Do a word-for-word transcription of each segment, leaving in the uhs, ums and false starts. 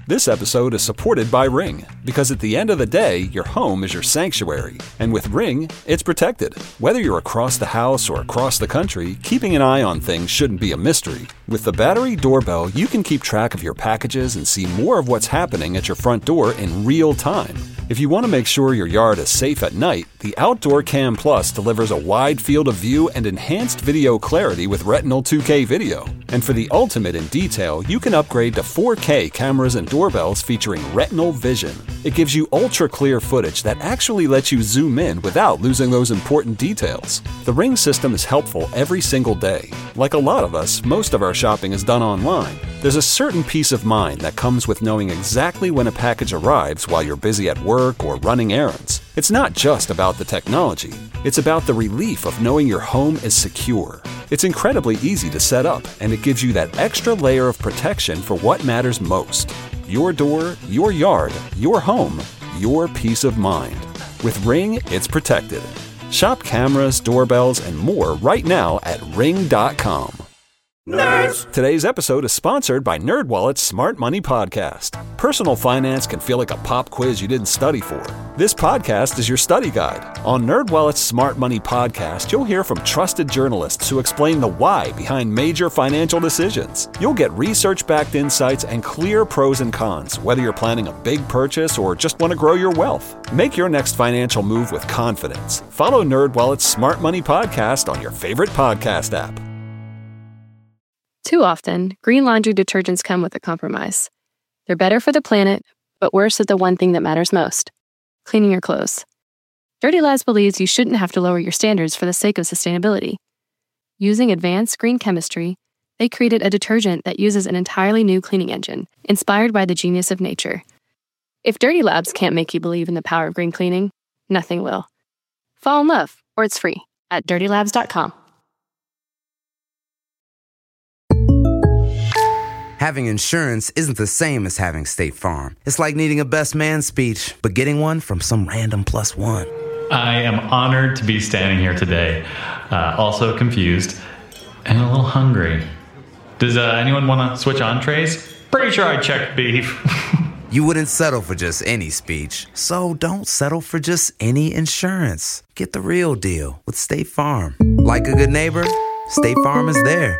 This episode is supported by Ring, because at the end of the day, your home is your sanctuary. And with Ring, it's protected. Whether you're across the house or across the country, keeping an eye on things shouldn't be a mystery. With the battery doorbell, you can keep track of your packages and see more of what's happening at your front door in real time. If you want to make sure your yard is safe at night, the Outdoor Cam Plus delivers a wide field of view and enhanced video clarity with Retinal two K video. And for the ultimate in detail, you can upgrade to four K cameras and doorbells featuring Retinal Vision. It gives you ultra-clear footage that actually lets you zoom in without losing those important details. The Ring system is helpful every single day. Like a lot of us, most of our shopping is done online. There's a certain peace of mind that comes with knowing exactly when a package arrives while you're busy at work or running errands. It's not just about the technology. It's about the relief of knowing your home is secure. It's incredibly easy to set up, and it gives you that extra layer of protection for what matters most. Your door, your yard, your home, your peace of mind. With Ring, it's protected. Shop cameras, doorbells, and more right now at ring dot com. Nerds! Today's episode is sponsored by NerdWallet's Smart Money Podcast. Personal finance can feel like a pop quiz you didn't study for. This podcast is your study guide. On NerdWallet's Smart Money Podcast, you'll hear from trusted journalists who explain the why behind major financial decisions. You'll get research-backed insights and clear pros and cons, whether you're planning a big purchase or just want to grow your wealth. Make your next financial move with confidence. Follow NerdWallet's Smart Money Podcast on your favorite podcast app. Too often, green laundry detergents come with a compromise. They're better for the planet, but worse at the one thing that matters most: cleaning your clothes. Dirty Labs believes you shouldn't have to lower your standards for the sake of sustainability. Using advanced green chemistry, they created a detergent that uses an entirely new cleaning engine, inspired by the genius of nature. If Dirty Labs can't make you believe in the power of green cleaning, nothing will. Fall in love, or it's free, at dirty labs dot com. Having insurance isn't the same as having State Farm. It's like needing a best man speech, but getting one from some random plus one. I am honored to be standing here today, uh, also confused and a little hungry. Does uh, anyone want to switch entrees? Pretty sure I checked beef. You wouldn't settle for just any speech, so don't settle for just any insurance. Get the real deal with State Farm. Like a good neighbor, State Farm is there.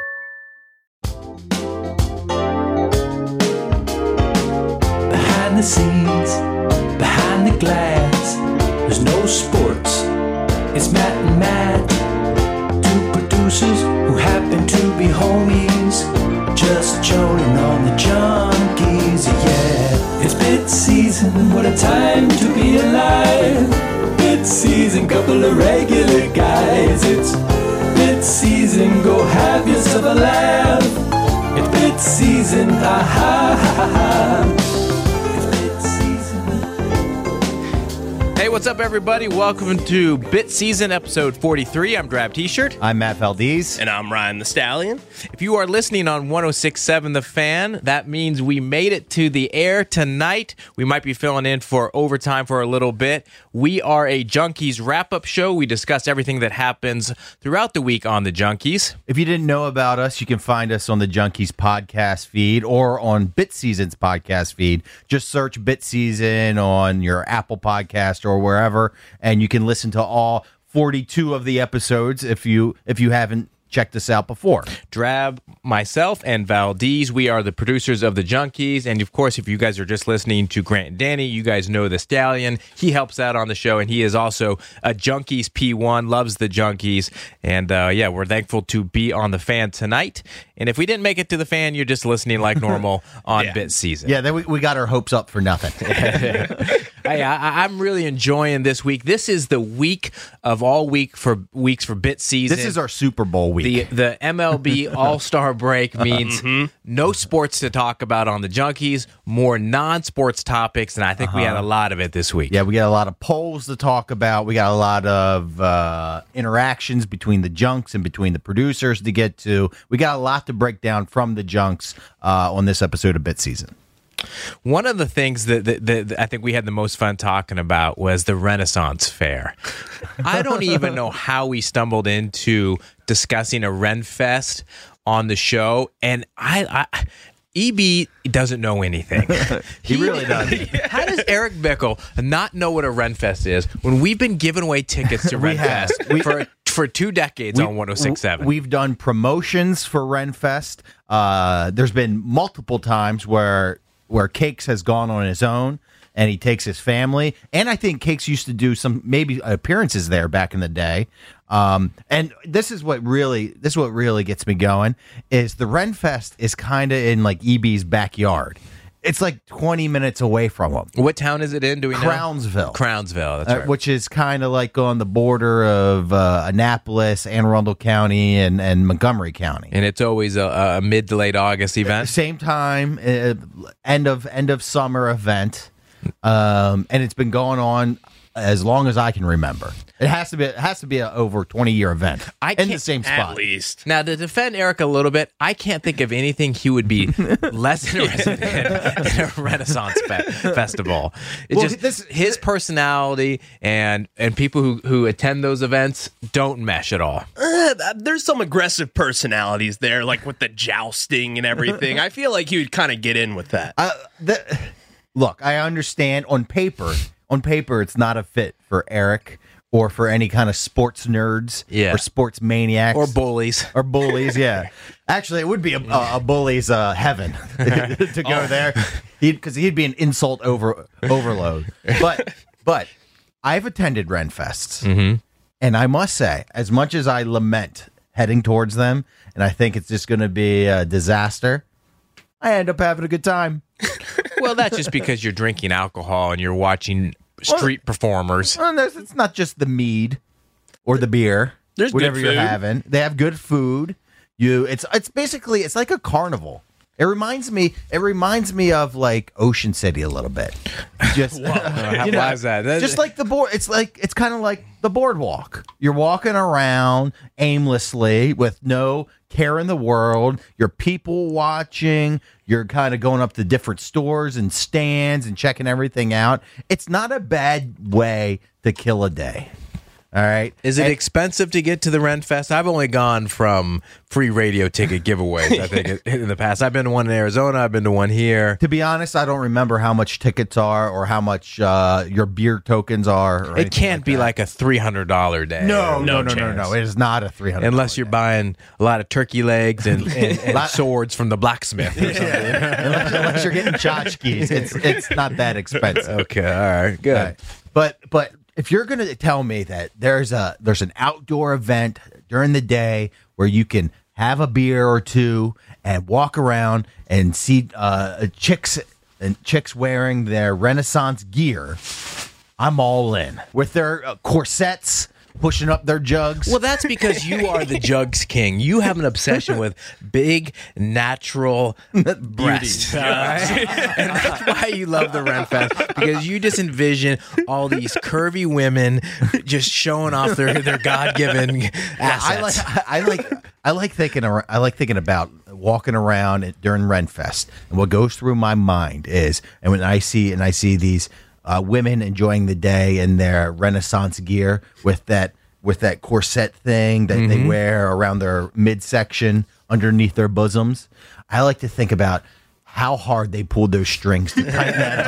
Behind the scenes, behind the glass, there's no sports. It's Matt and Matt, two producers who happen to be homies, just joning on the junkies, yeah. It's bit season, what a time to be alive. Bit season, couple of regular guys. It's bit season, go have yourself a laugh. It's bit season, ha ha ha ha. Hey, what's up, everybody? Welcome to Bit Season, episode forty-three. I'm Drab T-Shirt. I'm Matt Valdez. And I'm Ryan the Stallion. If you are listening on one oh six point seven The Fan, that means we made it to the air tonight. We might be filling in for overtime for a little bit. We are a Junkies wrap-up show. We discuss everything that happens throughout the week on the Junkies. If you didn't know about us, you can find us on the Junkies podcast feed or on Bit Season's podcast feed. Just search Bit Season on your Apple podcast or wherever, and you can listen to all forty-two of the episodes if you if you haven't checked us out before. Drab, myself, and Valdez, we are the producers of the Junkies, and of course, if you guys are just listening to Grant and Danny, you guys know the Stallion. He helps out on the show, and he is also a Junkies P one, loves the Junkies, and uh, yeah, we're thankful to be on the Fan tonight. And if we didn't make it to the Fan, you're just listening like normal on yeah. Bit Season. Yeah, then we, we got our hopes up for nothing. Hey, I, I'm really enjoying this week. This is the week of all week for weeks for Bit Season. This is our Super Bowl week. The the M L B All-Star break means mm-hmm. no sports to talk about on the Junkies, more non-sports topics, and I think uh-huh. we had a lot of it this week. Yeah, we got a lot of polls to talk about. We got a lot of uh, interactions between the junks and between the producers to get to. We got a lot to break down from the junks uh, on this episode of Bit Season. One of the things that, that, that I think we had the most fun talking about was the Renaissance Fair. I don't even know how we stumbled into discussing a Ren Fest on the show, and I, I E B doesn't know anything. He really doesn't. How does Eric Bickle not know what a Renfest is when we've been giving away tickets to We have. Renfest We- for for two decades We- on one oh six point seven? We've done promotions for Renfest. Uh, there's been multiple times where where Cakes has gone on his own and he takes his family. And I think Cakes used to do some maybe appearances there back in the day. Um, and this is what really this is what really gets me going is the Renfest is kind of in like E B's backyard. It's like twenty minutes away from him. What town is it in? Do we know? Crownsville. Crownsville, that's Uh, right. which is kind of like on the border of uh, Annapolis, Anne Arundel County, and, and Montgomery County. And it's always a, a mid to late August event. Same time, uh, end of end of summer event, um, and it's been going on as long as I can remember. It has to be it has to be an over twenty year event I in the can't- same At spot. least. Now, to defend Eric a little bit, I can't think of anything he would be less interested in than a Renaissance fe- festival. It's Well, just this- his personality and and people who, who attend those events don't mesh at all. Uh, there's some aggressive personalities there, like with the jousting and everything. I feel like he would kind of get in with that. Uh, the, look, I understand on paper. On paper, it's not a fit for Eric or for any kind of sports nerds Yeah. or sports maniacs Or bullies. or bullies. Yeah, actually, it would be a, a, a bully's uh, heaven to go there, because he'd, he'd be an insult over overload. But but I've attended Renfests, Mm-hmm. and I must say, as much as I lament heading towards them, and I think it's just going to be a disaster, I end up having a good time. Well, that's just because you're drinking alcohol and you're watching street performers. Well, there's- it's not just the mead or the beer. There's whatever good you're food. having. They have good food. You, it's it's basically it's like a carnival. It reminds me. It reminds me of like Ocean City a little bit. Just How- you know, why is that? That- just like the board. It's like it's kind of like the boardwalk. You're walking around aimlessly with no care in the world. You're people watching. You're kind of going up to different stores and stands and checking everything out. It's not a bad way to kill a day. All right. Is it And- expensive to get to the Renfest? I've only gone from free radio ticket giveaways, I think, in the past. I've been to one in Arizona. I've been to one here. To be honest, I don't remember how much tickets are or how much uh, your beer tokens are. Or It can't like be that. like a three hundred dollars day. no, No no, no, no, chance. no. It is not a three hundred. Unless you're buying a lot of turkey legs and, and, and swords from the blacksmith or something. unless, unless you're getting tchotchkes, it's it's not that expensive. Okay, all right, good. Right. But but if you're going to tell me that there's a there's an outdoor event during the day where you can have a beer or two and walk around and see uh, chicks and chicks wearing their Renaissance gear, I'm all in with their uh, corsets pushing up their jugs. Well, that's because you are the jugs king. You have an obsession with big, natural breasts. All right? And that's why you love the Renfest, because you just envision all these curvy women just showing off their, their God-given assets. I like I like I like thinking ar- I like thinking about walking around at, during Renfest, and what goes through my mind is, and when I see and I see these uh, women enjoying the day in their Renaissance gear with that with that corset thing that they wear around their midsection underneath their bosoms, I like to think about how hard they pulled those strings to tighten that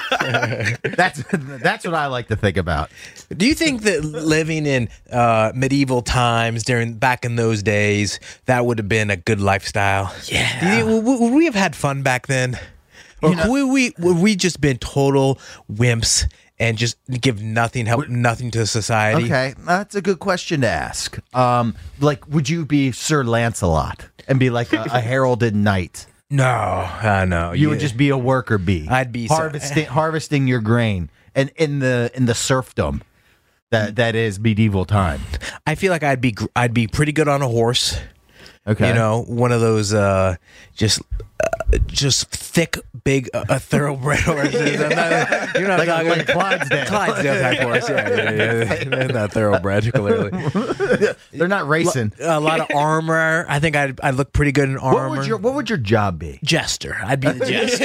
up. that's that's what I like to think about. Do you think that living in uh, medieval times during back in those days, that would have been a good lifestyle? Yeah. Do you think, would, would we have had fun back then? Or You know- would we would we just been total wimps and just give nothing, help nothing to society? Okay, that's a good question to ask. Um, like, would you be Sir Lancelot and be like a, a heralded knight? No, uh, no. You would just be a worker bee. I'd be so- harvesting harvesting your grain, and in the in the serfdom that that is medieval time. I feel like I'd be gr- I'd be pretty good on a horse. Okay, You know, one of those uh, just uh, just thick, big, uh, a thoroughbred horses. I'm not, you're not like, talking like Clydesdale. Clydesdale type horse. Yeah, yeah, yeah. They're not thoroughbred, clearly. They're not racing. A lot of armor. I think I'd I'd look pretty good in armor. What would your What would your job be? Jester? I'd be the jester.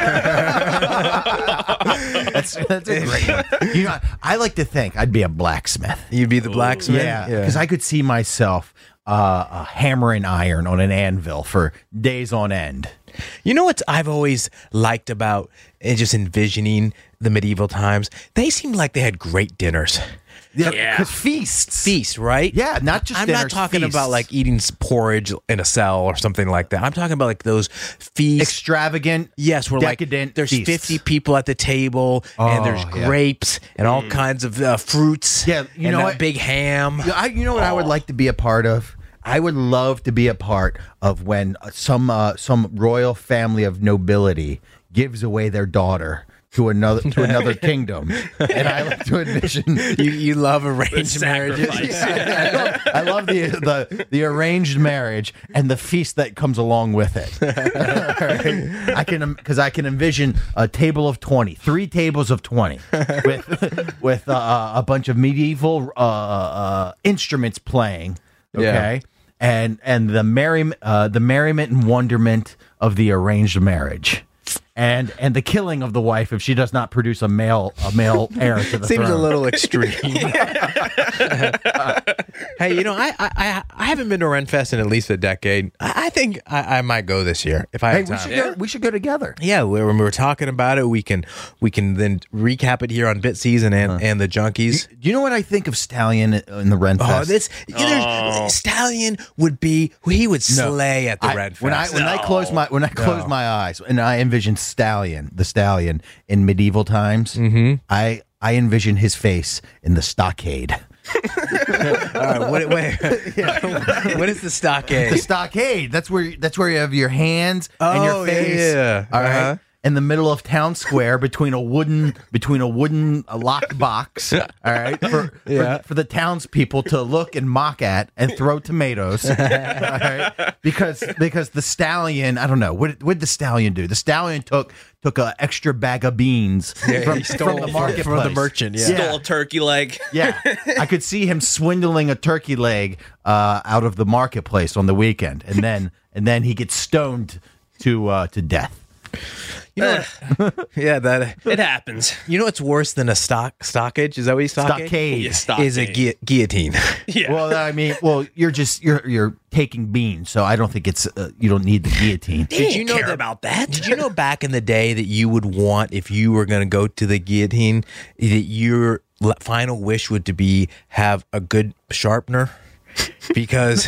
That's that's a great one. You know, I like to think I'd be a blacksmith. You'd be the blacksmith. Yeah, because I could see myself uh, uh, hammering iron on an anvil for days on end. You know what I've always liked about uh, just envisioning the medieval times? They seemed like they had great dinners. Yeah, Yeah. because feasts. Feast, right? Yeah, not just I'm dinners, not talking feasts. about like eating s- porridge in a cell or something like that. I'm talking about like those feasts. Extravagant, Yes, we're like decadent there's feasts. fifty people at the table, and Oh, there's yeah. grapes and all kinds of uh, fruits. Yeah, you and know that what? big ham. Yeah, I, you know what I would like to be a part of? I would love to be a part of when uh, some uh, some royal family of nobility gives away their daughter to another to another kingdom, and I like to envision. You you love arranged marriages. Sacrifice. I love, I love the, the the arranged marriage and the feast that comes along with it. Right? I can because I can envision a table of twenty, three tables of twenty, with with uh, a bunch of medieval uh, uh, instruments playing. Okay. Yeah. And and the merry uh, the merriment and wonderment of the arranged marriage, and and the killing of the wife if she does not produce a male a male heir to the Seems throne. a little extreme. Hey, you know, I, I I haven't been to Renfest in at least a decade. I, I think I, I might go this year if I Hey, have we time. should go, we should go together. Yeah, we- when we were talking about it, we can we can then recap it here on Bit Season and, and the Junkies. Do you know what I think of Stallion in the Renfest? Oh, this you know, there's- Stallion would be he would slay at the I- Renfest. When I when I close my when I close my eyes and I envision Stallion, the Stallion in medieval times, Mm-hmm. I I envision his face in the stockade. All right, what, wait, what is the stockade? The stockade. That's where that's where you have your hands and Oh, your face. yeah. All right. Uh-huh. In the middle of town square, between a wooden between a wooden uh, locked box, all right, for, Yeah. for for the townspeople to look and mock at and throw tomatoes, all right? Because because the stallion, I don't know what what did the stallion do? The stallion took took an extra bag of beans from, he from stole the from- marketplace from the merchant, yeah. Stole a turkey leg. Yeah, I could see him swindling a turkey leg uh, out of the marketplace on the weekend, and then and then he gets stoned to uh, to death. You know what- yeah, that. It happens. You know what's worse than a stock stockage? Is that what you stockade? Stockade. Yeah, stockade. Is a gui- guillotine. Yeah. Well, I mean, well, you're just you're you're taking beans, so I don't think it's uh, you don't need the guillotine. Did you know care that, about that? Did you know back in the day that you would want, if you were going to go to the guillotine, that your l- final wish would to be have a good sharpener? Because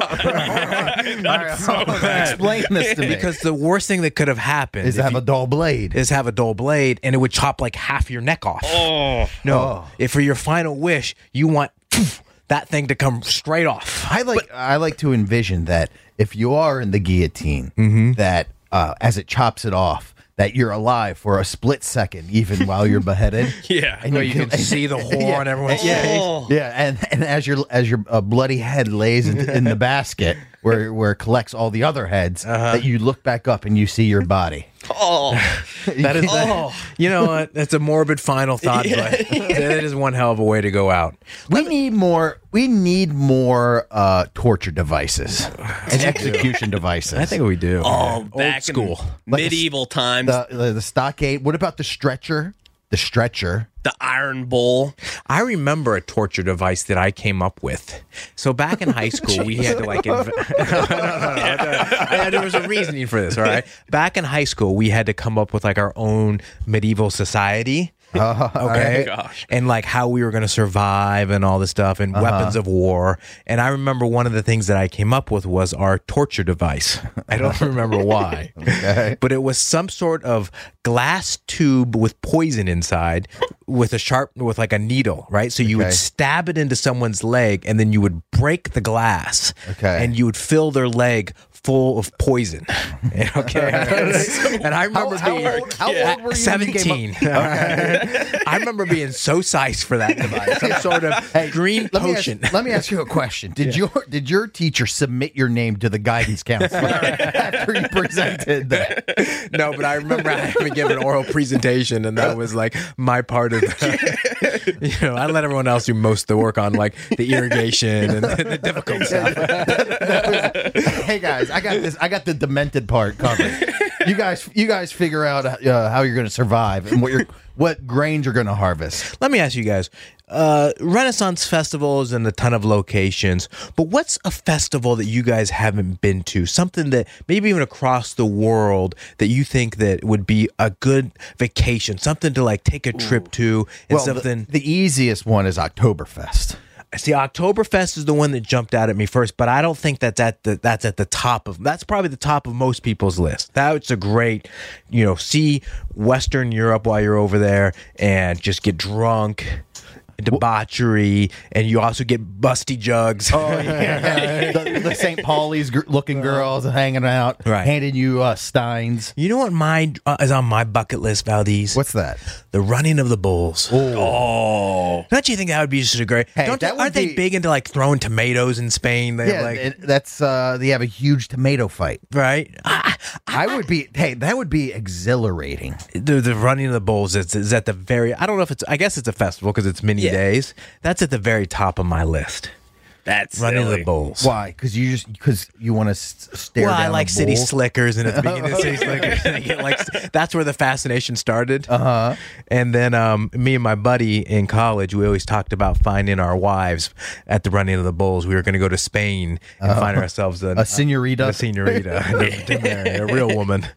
Explain this to me. because the worst thing that could have happened is if have you- a dull blade. is have a dull blade, and it would chop like half your neck off. Oh no! If for your final wish, you want poof, that thing to come straight off. I like I like to envision that if you are in the guillotine, that uh, as it chops it off, that you're alive for a split second, even while you're beheaded. Yeah. and Where you can see the horror Yeah. on everyone's yeah, face. Oh. yeah, and and as your as your uh, bloody head lays in, in the basket where where it collects all the other heads, that you look back up and you see your body. Oh, That is, Oh. you know what? That's a morbid final thought, but that is one hell of a way to go out. We need more. We need more uh, torture devices and execution devices. I think we do. oh, Old back school. in medieval times, the, the the stockade. What about the stretcher? The stretcher. the iron bowl. I remember a torture device that I came up with. So back in high school, we had to like. Inv- no, no, no, no. I- there was a reasoning for this. All right. Back in high school, we had to come up with like our own medieval society. Okay. gosh. And like how we were going to survive and all this stuff and weapons of war. And I remember one of the things that I came up with was our torture device. I don't remember why. Okay. But it was some sort of glass tube with poison inside with a sharp, with like a needle, right? So you Okay. would stab it into someone's leg and then you would break the glass. Okay. And you would fill their leg full of poison. Okay. And I remember how being old- how old were you when you came up- seventeen. I remember being so psyched for that device. Some sort of green Let me, potion. ask, let me ask you a question. Did your did your teacher submit your name to the guidance counselor after you presented that? No, but I remember having to give an oral presentation, and that was like my part of the, you know, I let everyone else do most of the work on like the irrigation and the, the difficult stuff. Hey guys, I got this. I got the demented part covered. you guys, you guys figure out uh, how you're going to survive and what you're, what grains you're going to harvest. Let me ask you guys. Uh, Renaissance festivals and a ton of locations, but what's a festival that you guys haven't been to? Something that maybe even across the world that you think that would be a good vacation, something to like take a trip to, and Well, something. the, the easiest one is Oktoberfest. See, Oktoberfest is the one that jumped out at me first, but I don't think that's at the that's at the top of that's probably the top of most people's list. That's a great, you know, see Western Europe while you're over there and just get drunk. Debauchery, and you also get busty jugs. Oh yeah, the, the Saint Pauli's gr- looking girls hanging out, Right. handing you uh, steins. You know what mine uh, is on my bucket list, Valdez? What's that? The running of the bulls. Oh, Don't you think that would be just a great? Hey, don't that would aren't they be- big into like throwing tomatoes in Spain? They Yeah, have like it- that's uh, they have a huge tomato fight. right. Ah, I would be, hey, that would be exhilarating. the the running of the bulls is, is at the very. I don't know if it's. I guess it's a festival because it's many Yeah. days. That's at the very top of my list. that's Running silly. the bulls. Why? Because you just because you want to s- stare. Well, I down like a City bull? Slickers, and at the beginning of City Slickers, and I get like that's where the fascination started. Uh Uh-huh. huh. And then um, me and my buddy in college, we always talked about finding our wives at the running of the bulls. We were going to go to Spain and find ourselves a, A señorita? a señorita, to marry, a real woman.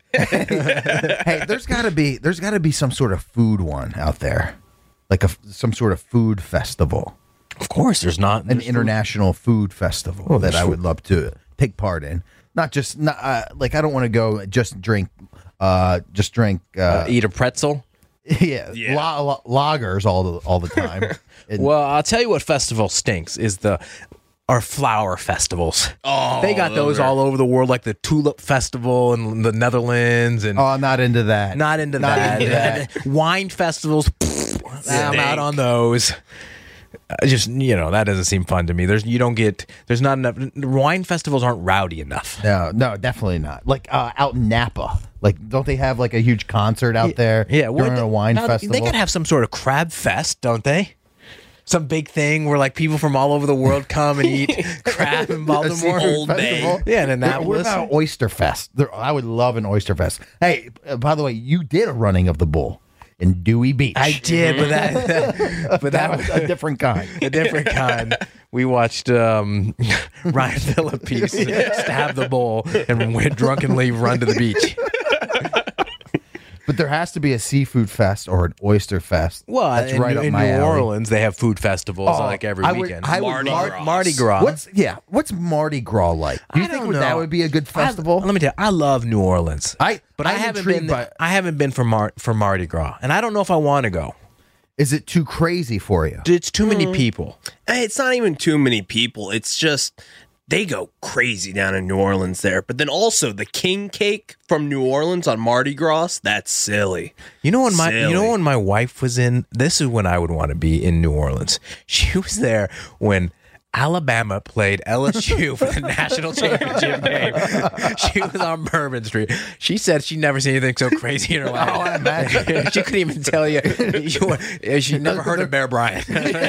Hey, there's got to be there's got to be some sort of food one out there, like a some sort of food festival, Of course, there's not an international food festival that I would love to take part in. Not just not uh, like I don't want to go just drink, uh, just drink, uh, uh, eat a pretzel. yeah, Yeah. La- la- lagers all the all the time. And- Well, I'll tell you what festival stinks is the our flower festivals. Oh, They got those are- all over the world, like the Tulip Festival in the Netherlands, and oh, I'm not into that. not into Not that. into that. Wine festivals, I'm out on those. I just you know that doesn't seem fun to me. There's you don't get there's not enough wine festivals aren't rowdy enough. No, no, definitely not. Like uh, out in Napa, like don't they have like a huge concert out there? Yeah, what during the- a wine now, festival. They gotta have some sort of crab fest, don't they? Some big thing where like people from all over the world come and eat crab in Baltimore. Old Bay. Festival? Yeah, in What Annapolis. about Oyster Fest? There, I would love an Oyster Fest. Hey, uh, by the way, you did a running of the bull in Dewey Beach. I did, but that, but that that was a different kind. a different kind. We watched um, Ryan Phillippe stab the bull and went drunkenly run to the beach. But there has to be a seafood fest or an oyster fest. Well, that's in, right in up my New alley. Orleans, they have food festivals Oh, like every I would- weekend. I would Mardi love- Gras. Mardi Gras. What's yeah? What's Mardi Gras like? Do you I think don't would, that know. would be a good festival? I, let me tell you, I love New Orleans. I- but I I'm haven't intrigued been. by- I haven't been for Mar- for Mardi Gras, and I don't know if I want to go. Is it too crazy for you? It's too Hmm. many people. Hey, it's not even too many people. It's just they go crazy down in New Orleans there. But then also the king cake from New Orleans on Mardi Gras, that's silly. You know when my you know Silly. when my wife was in. This is when I would want to be in New Orleans. She was there when Alabama played L S U for the national championship game. She was on Bourbon Street. She said she'd never seen anything so crazy in her life. Oh, I imagine. She couldn't even tell you. She never heard of Bear Bryant.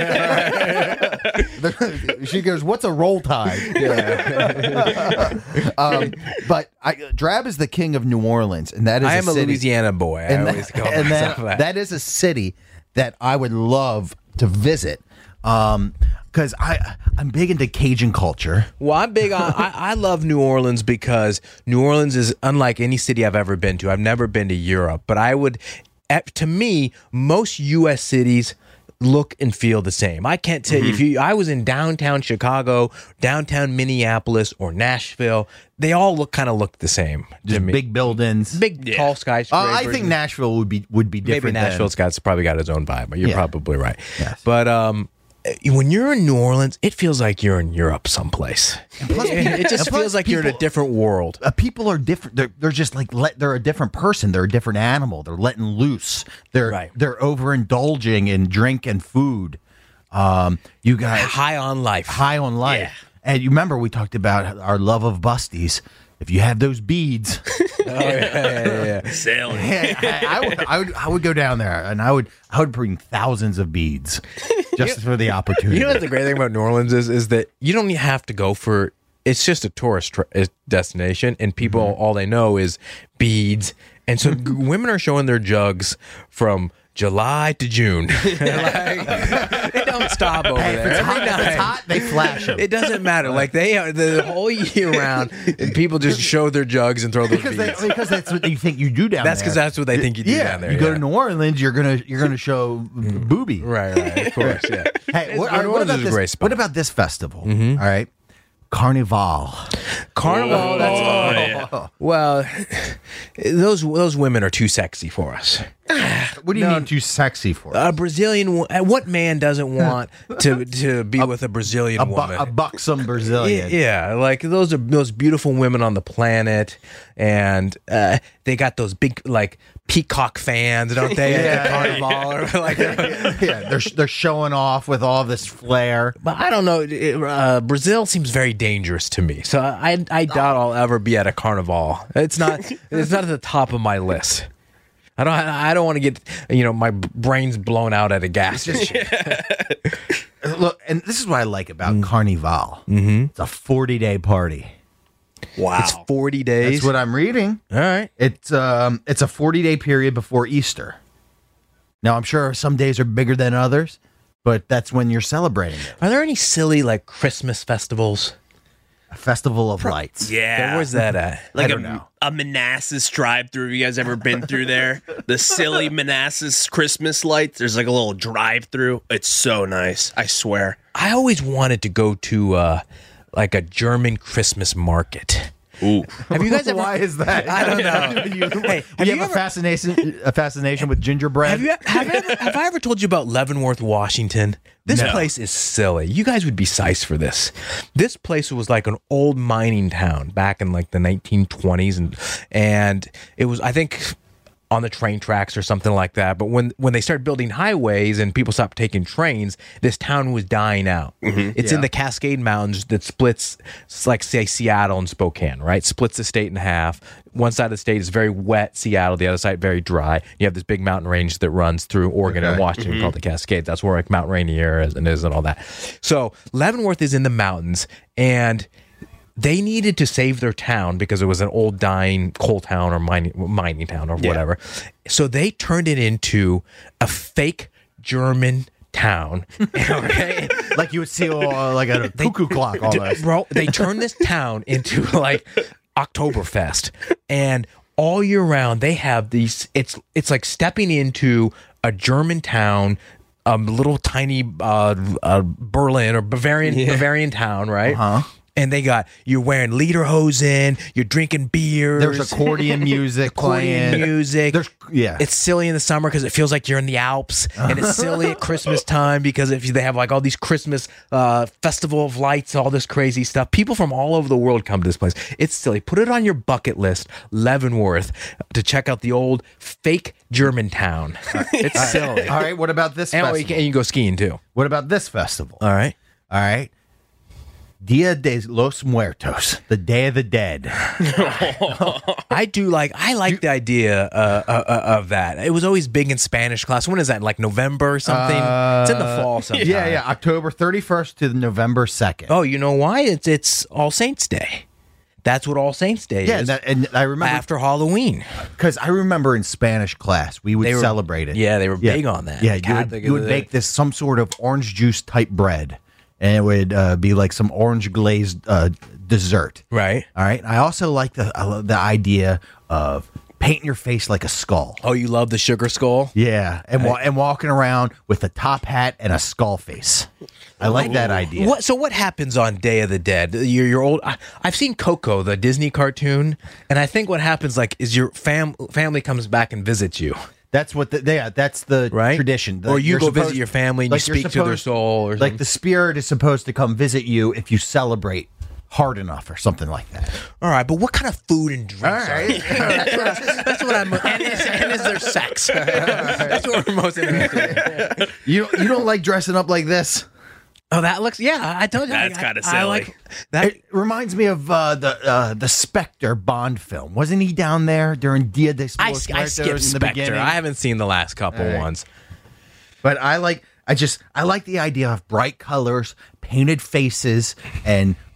She goes, "What's a roll tide?" um, but I, Drab is the king of New Orleans, and that is I am a city. Louisiana boy. I and always that, call and myself that, that. that is a city that I would love to visit. Um, because I I'm big into Cajun culture. Well, I'm big on. I, I love New Orleans because New Orleans is unlike any city I've ever been to. I've never been to Europe, but I would. at- To me, most U S cities look and feel the same. I can't tell you if you. I was in downtown Chicago, downtown Minneapolis, or Nashville. They all look kind of look the same. to Just me. big buildings. big, Yeah. tall Uh, skyscrapers. I think Nashville would be would be maybe different. than- Nashville's got probably got its own vibe, but you're Yeah. probably right. Yes. But um, when you're in New Orleans, it feels like you're in Europe someplace. plus it, people- it just and plus feels like you're in a people- different world. uh, people are different. They're they're just like let, they're a different person. They're a different animal. They're letting loose. They're Right. they're overindulging in drink and food. Um, you guys High on life. high on life. Yeah. And you remember we talked about our love of busties. If you have those beads, Silly. I, I would I would I would go down there and I would I would bring thousands of beads just for the opportunity. You know what the great thing about New Orleans is? Is that you don't have to go for it's just a tourist tra- uh, destination, and people Mm-hmm. all they know is beads, and so g- women are showing their jugs from July to June. Like, they don't stop over Hey, if there. it's Every hot, if night. it's hot, they flash them. It doesn't matter. Like they are the whole year round, and people just show their jugs and throw those because, they, beads. because that's what you think you do down That's there. because that's what they think you do yeah, down there. you go yeah. to New Orleans, you're gonna you're gonna show booby. Right, right, of course, yeah. Hey, what, New all right, what Orleans about is a this? great spot. What about this festival? All right, Carnival. Carnival? That's Oh, yeah. well, those those women are too sexy for us. What do you mean too sexy for? A Brazilian, wo- uh, what man doesn't want to to be with a Brazilian a, bu- woman? a buxom Brazilian. Yeah, like those are those beautiful women on the planet, and uh, they got those big like peacock fans, don't they? At the Carnival, or like, yeah, they're they're showing off with all this flair. but I don't know. it- Uh, Brazil seems very dangerous to me, so I I doubt I'll ever be at a Carnival. It's not it's not at the top of my list. I don't I don't want to get you know my brains blown out at a gas station. Look, and this is what I like about Mm. Carnival. Mm-hmm. It's a forty day party. Wow. It's forty days. That's what I'm reading. All right. It's um it's a forty day period before Easter. Now I'm sure some days are bigger than others, but that's when you're celebrating it. Are there any silly like Christmas festivals? A festival of lights. Yeah. Where's that at? Like don't a, know. a Manassas drive-through. You guys ever been through there? The silly Manassas Christmas lights. There's like a little drive-through. It's so nice. I swear. I always wanted to go to uh, like a German Christmas market. Ooh. Have you guys ever? Why is that? I don't know. you, Hey, you have you have ever- a fascination a fascination with gingerbread? Have you have, I ever, have I ever told you about Leavenworth, Washington? This No. place is silly. You guys would be psyched for this. This place was like an old mining town back in like the nineteen twenties, and and it was I think on the train tracks or something like that. But when when they started building highways and people stopped taking trains, this town was dying out. It's in Yeah. the Cascade Mountains that splits, it's like say Seattle and Spokane, right? Splits the state in half. One side of the state is very wet, Seattle. The other side very dry. You have this big mountain range that runs through Oregon and Okay. Washington called the Cascades. That's where like Mount Rainier is and is and all that. So Leavenworth is in the mountains, and they needed to save their town because it was an old dying coal town or mining mining town or whatever. So they turned it into a fake German town. Okay? like you would see uh, like a cuckoo clock almost. Bro, they turned this town into like Oktoberfest, and all year round they have these. It's it's like stepping into a German town, a little tiny uh, uh, Berlin or Bavarian Bavarian town, right? Uh-huh. And they got you're wearing lederhosen, you're drinking beers. There's accordion music accordion playing. music. There's yeah. It's silly in the summer because it feels like you're in the Alps, and it's silly at Christmas time because if they have like all these Christmas uh, festival of lights, all this crazy stuff. People from all over the world come to this place. It's silly. Put it on your bucket list, Leavenworth, to check out the old fake German town. It's silly. All right, what about this And festival? you, can, and you go skiing too. What about this festival? All right. All right. Dia de los Muertos, the Day of the Dead. I do like I like the idea uh, uh, uh, of that. It was always big in Spanish class. When is that? Like November or something? it's in the fall sometime. Yeah, yeah, October thirty-first to November second. Oh, you know why? It's it's All Saints Day. That's what All Saints Day yeah, is. that, and I remember after Halloween. because I remember in Spanish class we would They were- celebrate it. yeah, they were big on that. Yeah, you would, Catholic you would is- bake this some sort of orange juice type bread, and it would uh, be like some orange glazed uh, dessert. Right. All right. I also like the I love the idea of painting your face like a skull. Oh, you love the sugar skull? Yeah, and wa- and walking around with a top hat and a skull face. I like that idea. What? So what happens on Day of the Dead? You're, you're old. I, I've seen Coco, the Disney cartoon, and I think what happens like is your fam family comes back and visits you, That's what the yeah. That's the right? tradition. The- or you you're go supposed- visit your family and like you you're speak to their supposed- soul, or Like something. the spirit is supposed to come visit you if you celebrate hard enough or something like that. All right, but what kind of food and drinks? All Are right. that's, what I, that's what I'm. And is, and is there sex? That's what we're most interested in. You you don't like dressing up like this? Oh, that looks. Yeah, I told you. That's I- kinda I silly. like that. It reminds me of uh, the uh, the Spectre Bond film. Wasn't he down there during Dia de I, los I Muertos skipped in the Spectre. beginning? I haven't seen the last couple All right. ones. But I like I just I like the idea of bright colors, painted faces, and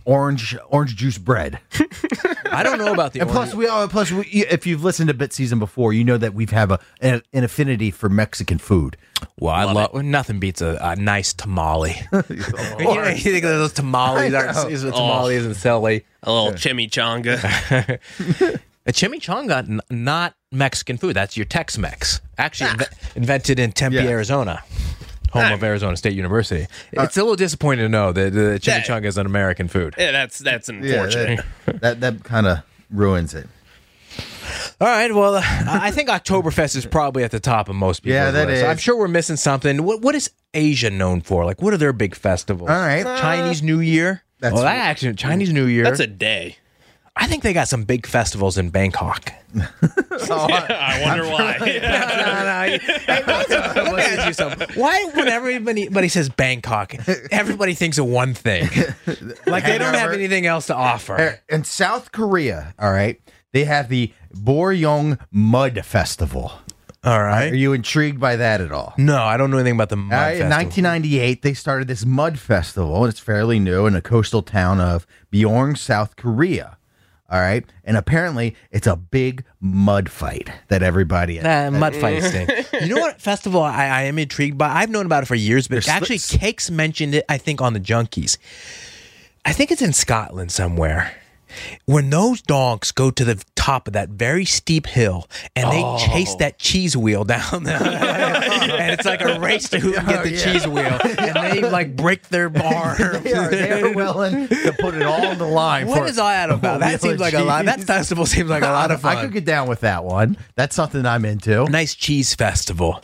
orange orange juice bread. I don't know about the And plus, orange- we all plus we, if you've listened to Bit Season before, you know that we've have a an, an affinity for Mexican food. Well, I love nothing beats a, a nice tamale. you, know, you think of those tamales, I are know. is what tamales and Selly. A little chimichanga. A chimichanga, n- not Mexican food. That's your Tex-Mex. Actually, inve- invented in Tempe, Yeah. Arizona, home of Arizona State University. It's a little disappointing to know that the chimichanga is an American food. Yeah, that's that's Yeah, unfortunate. that that, that kind of ruins it. All right, well, uh, I think Oktoberfest is probably at the top of most people's Yeah, that list. is. I'm sure we're missing something. What What is Asia known for? Like, what are their big festivals? All right. Chinese New Year. That's well, that what- actually Chinese New Year. That's a day. I think they got some big festivals in Bangkok. I wonder why. no, no. Hey, let me ask you something. Why, whenever anybody, anybody says Bangkok, everybody thinks of one thing? Like they don't have anything else to offer. In South Korea, all right, they have the Boryong Mud Festival. All Are right. you intrigued by that at all? No, I don't know anything about the mud All right, in festival. nineteen ninety-eight, they started this mud festival, and it's fairly new in the coastal town of Byeong, South Korea. All right, and apparently it's a big mud fight that everybody. Uh, mud fights thing. You know what festival I, I am intrigued by? I've known about it for years, but There's actually, sli- Cakes mentioned it, I think, on the Junkies. I think it's in Scotland somewhere. When those dogs go to the top of that very steep hill and they Oh. chase that cheese wheel down there, and it's like a race to who can get the yeah. cheese wheel, and they like break their bar. They are, they are willing to put it all on the line. What for is all that about? That seems like a lot. That cheese. festival seems like a lot of fun. I could get down with that one. That's something I'm into. Nice cheese festival.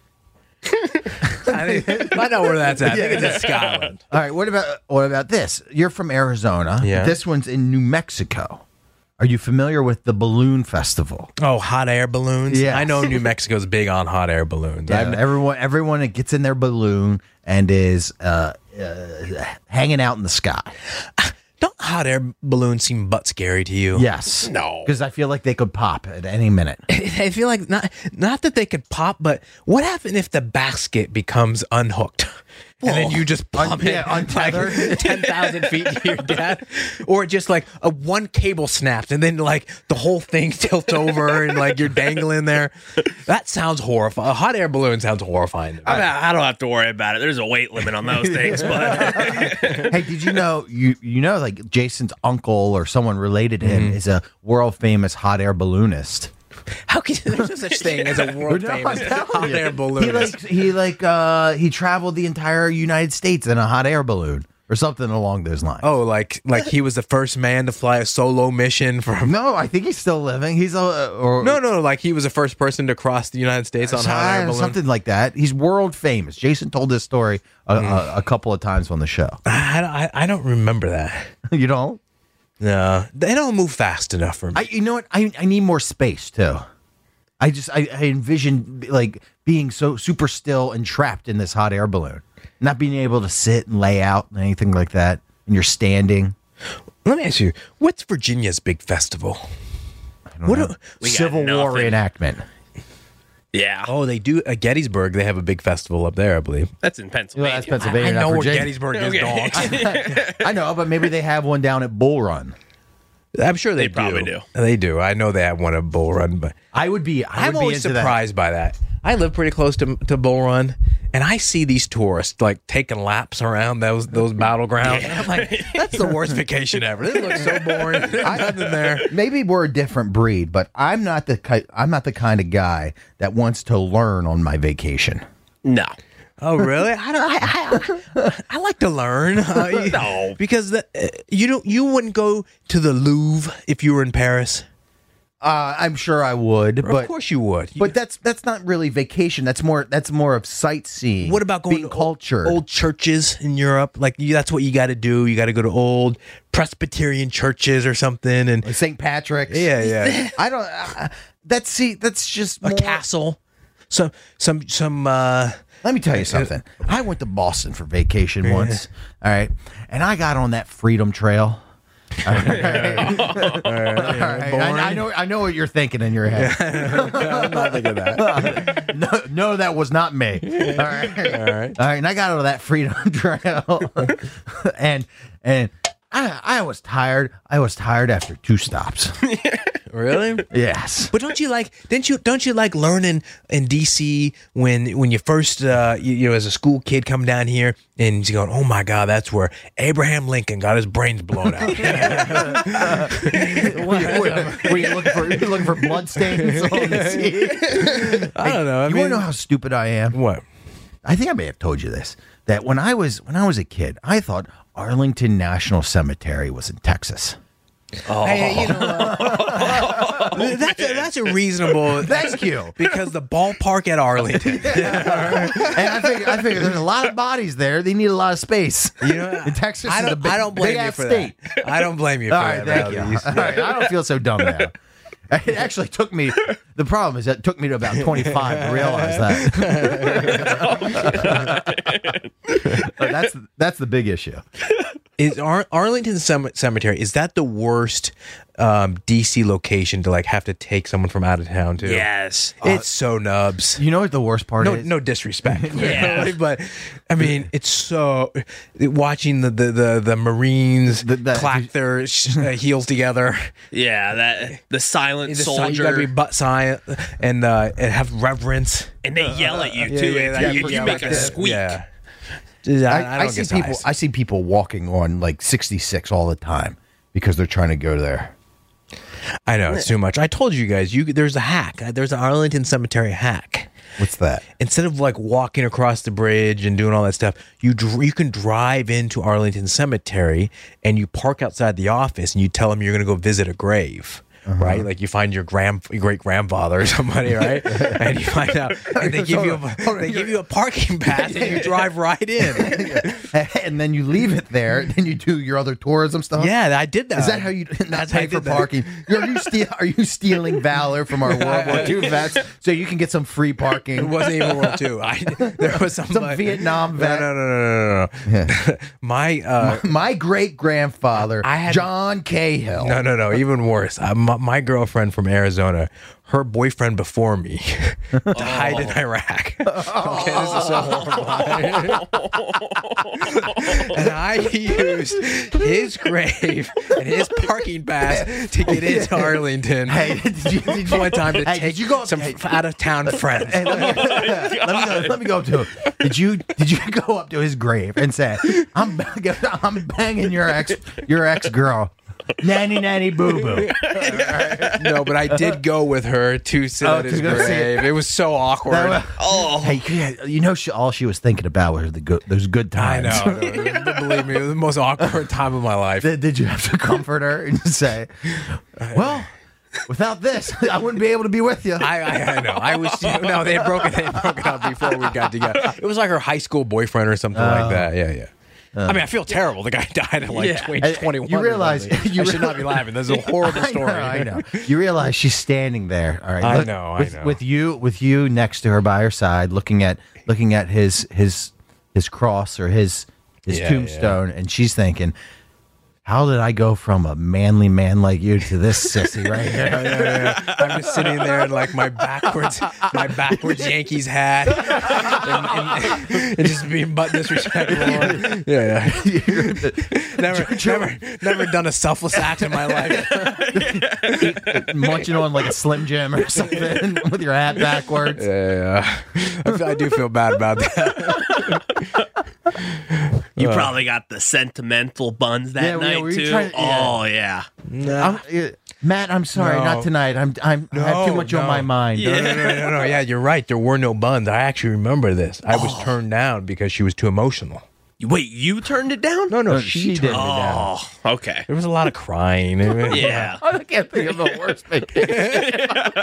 I, think, I know where that's at. I think it's in Scotland. All right, what about what about this? You're from Arizona. Yeah. This one's in New Mexico. Are you familiar with the Balloon Festival? Oh, hot air balloons. Yes. I know New Mexico's big on hot air balloons. Yeah, I've- everyone everyone that gets in their balloon and is uh, uh, hanging out in the sky. don't hot air balloons seem butt scary to you? Yes. No. Because I feel like they could pop at any minute. I feel like not not that they could pop, but what happens if the basket becomes unhooked? And then you just plummet yeah, untethered. like ten thousand feet to your death, or just like a one cable snaps, and then like the whole thing tilts over, and like you're dangling there. That sounds horrifying. A hot air balloon sounds horrifying. To me. I, mean, I don't have to worry about it. There's a weight limit on those things, but Hey, did you know you you know like Jason's uncle or someone related to him is a world famous hot air balloonist? How can there's no such thing as a world No, I'm famous telling hot you. air He balloonist? like he like uh he traveled the entire United States in a hot air balloon or something along those lines. Oh, like like he was the first man to fly a solo mission from. no, I think he's still living. He's a or No, no, like he was the first person to cross the United States on hot air balloon. something like that. He's world famous. Jason told this story a, Mm. a, a couple of times on the show. I, I, I don't remember that. You don't? No, they don't move fast enough for me. I you know what? I I need more space too. I just I, I envision like being so super still and trapped in this hot air balloon, not being able to sit and lay out and anything like that. And you're standing. Let me ask you, what's Virginia's big festival? What? A, We got Civil War nothing. reenactment. yeah, oh, they do at Gettysburg. They have a big festival up there, I believe. that's in Pennsylvania. Well, that's Pennsylvania. I not know where Virginia. Gettysburg is, Okay. dogs. I know, but maybe they have one down at Bull Run. I'm sure they, They probably do. They do. I know they have one at Bull Run, but I would be. I I'm would be always into that. surprised by that. I live pretty close to to Bull Run, and I see these tourists like taking laps around those those battlegrounds. And I'm like, that's the worst vacation ever. This looks so boring. There's nothing there. Maybe we're a different breed, but I'm not the ki- I'm not the kind of guy that wants to learn on my vacation. No. Oh, really? I don't. I, I, I like to learn. Uh, No. because the, uh, you don't. You wouldn't go to the Louvre if you were in Paris. Uh, I'm sure I would, but of course you would. but that's that's not really vacation. That's more that's more of sightseeing. What about going being to culture? old, old churches in Europe? Like you, that's what you got to do. You got to go to old Presbyterian churches or something, and Saint Patrick's. yeah, yeah, I don't. Uh, that's see. That's just a more, castle. Some some some. uh Let me tell you something. I went to Boston for vacation once. All right, and I got on that Freedom Trail. All right. All right. I, I know. I know what you're thinking in your head. I'm not thinking that. no, no, that was not me. All right, all right. all right. And I got on that Freedom Trail, and and I, I was tired. I was tired after two stops. Really? Yes. But don't you like? Didn't you? Don't you like learning in D C when when you first, uh, you, you know, as a school kid come down here and you're going, oh my God, that's where Abraham Lincoln got his brains blown out. were, were, were you looking for? You looking for blood stains on the seat? I don't know. I you mean, want to know how stupid I am? what? I think I may have told you this. That when I was when I was a kid, I thought Arlington National Cemetery was in Texas. Oh. Hey, you know, uh, that's a, that's a reasonable. Thank you. Because the ballpark at Arlington. And I think I think there's a lot of bodies there. They need a lot of space. You know, in Texas, I is a don't, big, I don't blame big you ass for state. that. I don't blame you for All right, that. thank you. Valdez. All right, I don't feel so dumb now. It actually took me. The problem is that it took me to about twenty-five to realize that. But that's that's the big issue. Is Ar- Arlington Cem- Cemetery, is that the worst um, D C location to like have to take someone from out of town to? Yes. It's so nubs. You know what the worst part No, is? no disrespect. Yeah. really, but I mean, it's so watching the the the, the Marines The- the- clack their sh- uh, heels together. Yeah, that the silent The si- soldier. You gotta be butt silent and uh, and have reverence. and they yell at you Yeah, too. yeah, and yeah, you, yeah, you make like a that. squeak. Yeah. Dude, I, I I, I don't see get people. size. I see people walking on like sixty-six all the time because they're trying to go there. I know it's too much. I told you guys. You there's a hack. There's an Arlington Cemetery hack. What's that? Instead of like walking across the bridge and doing all that stuff, you dr- you can drive into Arlington Cemetery and you park outside the office and you tell them you're going to go visit a grave. Uh-huh. Right, like you find your grand, your great grandfather or somebody, right? And you find out, and they give you a, they give you a parking pass, and you drive right in. And then you leave it there. Then you do your other tourism stuff. Yeah, I did that. Is that how you not That's how I pay for did that. parking? Are you steal, Are you stealing valor from our World War Two vets so you can get some free It parking? wasn't even World Two. I there was some, Some like- Vietnam vet. No, no, no, no, no, no. My uh, My great grandfather, I had- John Cahill. no, no, no. Even worse. Uh, my, my girlfriend from Arizona, her boyfriend before me, died in Iraq. Okay, this is so horrifying. And I used his grave and his parking pass to get into Arlington. Hey, did you, did you One time to hey, take did you go up, some hey, out of town friends. Hey, let, me, let, me go, let me go up to him. Did you did you go up to his grave and say, "I'm bang- I'm banging your ex your ex girl, nanny nanny boo boo"? No, but I did go with her to sit Oh, at his to go see grave. It was so awkward. Oh, Hey, yeah, you know, she, all she was thinking about was the good those good I times. know. Believe me, it was the most awkward time of my life. Did, did you have to comfort her and say, "Well, without this, I wouldn't be able to be with you"? I, I, I know. I was no. They had broken. They had broken up before we got together. It was like her high school boyfriend or something like that. Yeah, yeah. I mean, I feel terrible. The guy died at like Yeah. twenty, Hey, twenty-one. you or realize- something. you I should realize- not be laughing. This is a horrible I know, story. I know. You realize she's standing there. All right, I look, know, I With, know. with you, with you next to her by her side, looking at looking at his his his cross or his his Yeah, tombstone, and she's thinking, "How did I go from a manly man like you to this sissy right here?" Yeah, yeah, yeah. I'm just sitting there in like my backwards, my backwards Yankees hat, and, and, and just being butt disrespectful. Yeah, yeah. Never, never, never done a selfless act in my life. Munching on like a Slim Jim or something with your hat backwards. Yeah, yeah. I, feel, I do feel bad about that. you probably got the sentimental buns that Yeah, yeah, night were you too. trying- yeah. Oh yeah. Nah. I'm- uh, Matt, I'm sorry, No. not tonight. I'm I'm I have too No, much on no. my mind. No, no, no, no, no. Yeah, you're right. There were no buns. I actually remember this. I was turned down because she was too emotional. Wait, you turned it down? No, no, No, she, she turned did. it down. Oh, okay. There was a lot of crying. Yeah. I can't think of the worst vacation.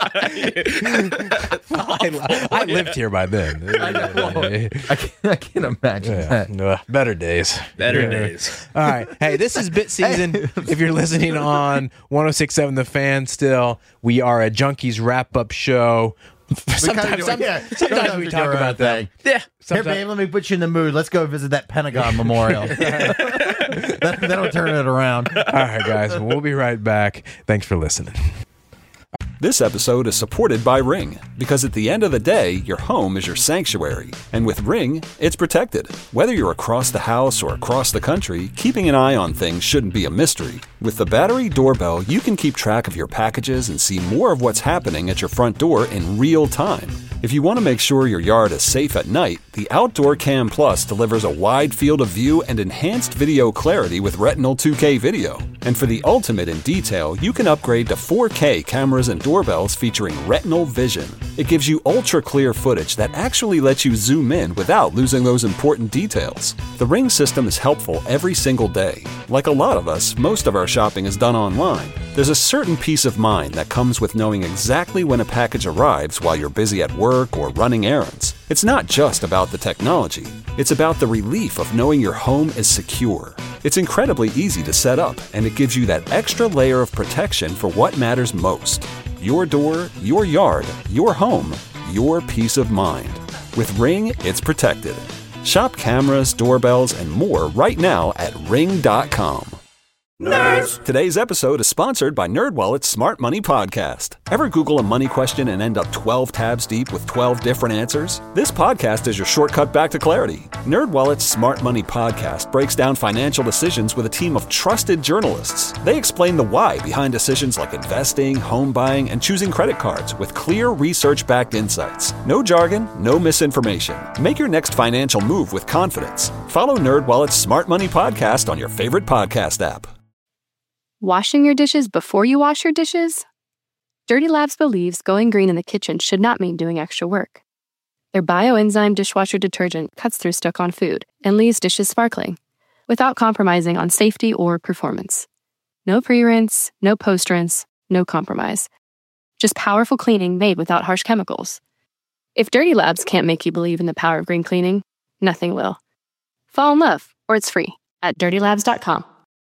I, I lived here by then. I can't, I can't imagine Yeah, that. no, better days. Better Yeah. days. All right. Hey, this is Bit Season. If you're listening on one oh six point seven The Fan still, we are a Junkies wrap-up show. Sometimes, do- some- yeah, sometimes sometimes we we talk do our about own that. thing. Yeah. Here, Sometimes- babe, let me put you in the mood. Let's go visit that Pentagon Memorial. that, that'll turn it around. All right, guys. We'll be right back. Thanks for listening. This episode is supported by Ring, because at the end of the day, your home is your sanctuary. And with Ring, it's protected. Whether you're across the house or across the country, keeping an eye on things shouldn't be a mystery. With the battery doorbell, you can keep track of your packages and see more of what's happening at your front door in real time. If you want to make sure your yard is safe at night, the Outdoor Cam Plus delivers a wide field of view and enhanced video clarity with Retinal two K video. And for the ultimate in detail, you can upgrade to four K cameras and doorbells featuring Retinal Vision. It gives you ultra-clear footage that actually lets you zoom in without losing those important details. The Ring system is helpful every single day. Like a lot of us, most of our shopping is done online. There's a certain peace of mind that comes with knowing exactly when a package arrives while you're busy at work or running errands. It's not just about the technology. It's about the relief of knowing your home is secure. It's incredibly easy to set up, and it gives you that extra layer of protection for what matters most. Your door, your yard, your home, your peace of mind. With Ring, it's protected. Shop cameras, doorbells, and more right now at ring dot com. Nerds! Today's episode is sponsored by NerdWallet's Smart Money Podcast. Ever Google a money question and end up twelve tabs deep with twelve different answers? This podcast is your shortcut back to clarity. NerdWallet's Smart Money Podcast breaks down financial decisions with a team of trusted journalists. They explain the why behind decisions like investing, home buying, and choosing credit cards with clear research-backed insights. No jargon, no misinformation. Make your next financial move with confidence. Follow NerdWallet's Smart Money Podcast on your favorite podcast app. Washing your dishes before you wash your dishes? Dirty Labs believes going green in the kitchen should not mean doing extra work. Their bioenzyme dishwasher detergent cuts through stuck-on food and leaves dishes sparkling, without compromising on safety or performance. No pre-rinse, no post-rinse, no compromise. Just powerful cleaning made without harsh chemicals. If Dirty Labs can't make you believe in the power of green cleaning, nothing will. Fall in love, or it's free, at dirty labs dot com.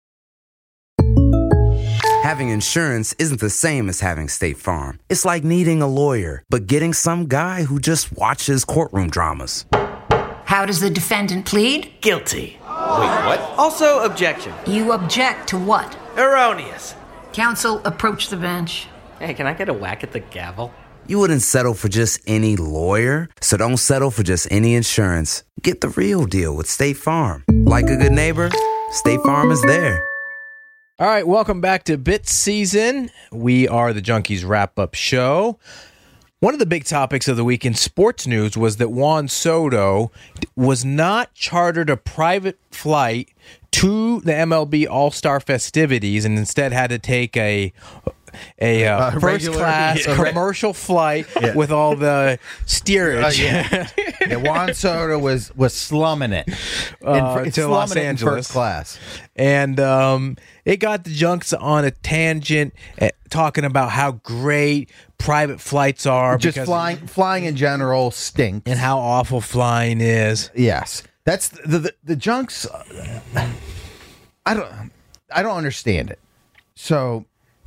Having insurance isn't the same as having State Farm. It's like needing a lawyer, but getting some guy who just watches courtroom dramas. How does the defendant plead? Guilty. Wait, what? Also, objection. You object to what? Erroneous. Counsel, approach the bench. Hey, can I get a whack at the gavel? You wouldn't settle for just any lawyer, so don't settle for just any insurance. Get the real deal with State Farm. Like a good neighbor, State Farm is there. All right, welcome back to Bit Season. We are the Junkies wrap-up show. One of the big topics of the week in sports news was that Juan Soto was not chartered a private flight to the M L B All-Star festivities and instead had to take a a uh, uh, first-class yeah, commercial flight yeah. with all the steerage. Uh, yeah. yeah, Juan Soto was was slumming it uh, in, to Los Angeles, first class, and um, it got the Junks on a tangent, uh, talking about how great private flights are. Just flying, flying in general stinks, and how awful flying is. Yes, that's the the, the Junks. Uh, I don't, I don't understand it. So.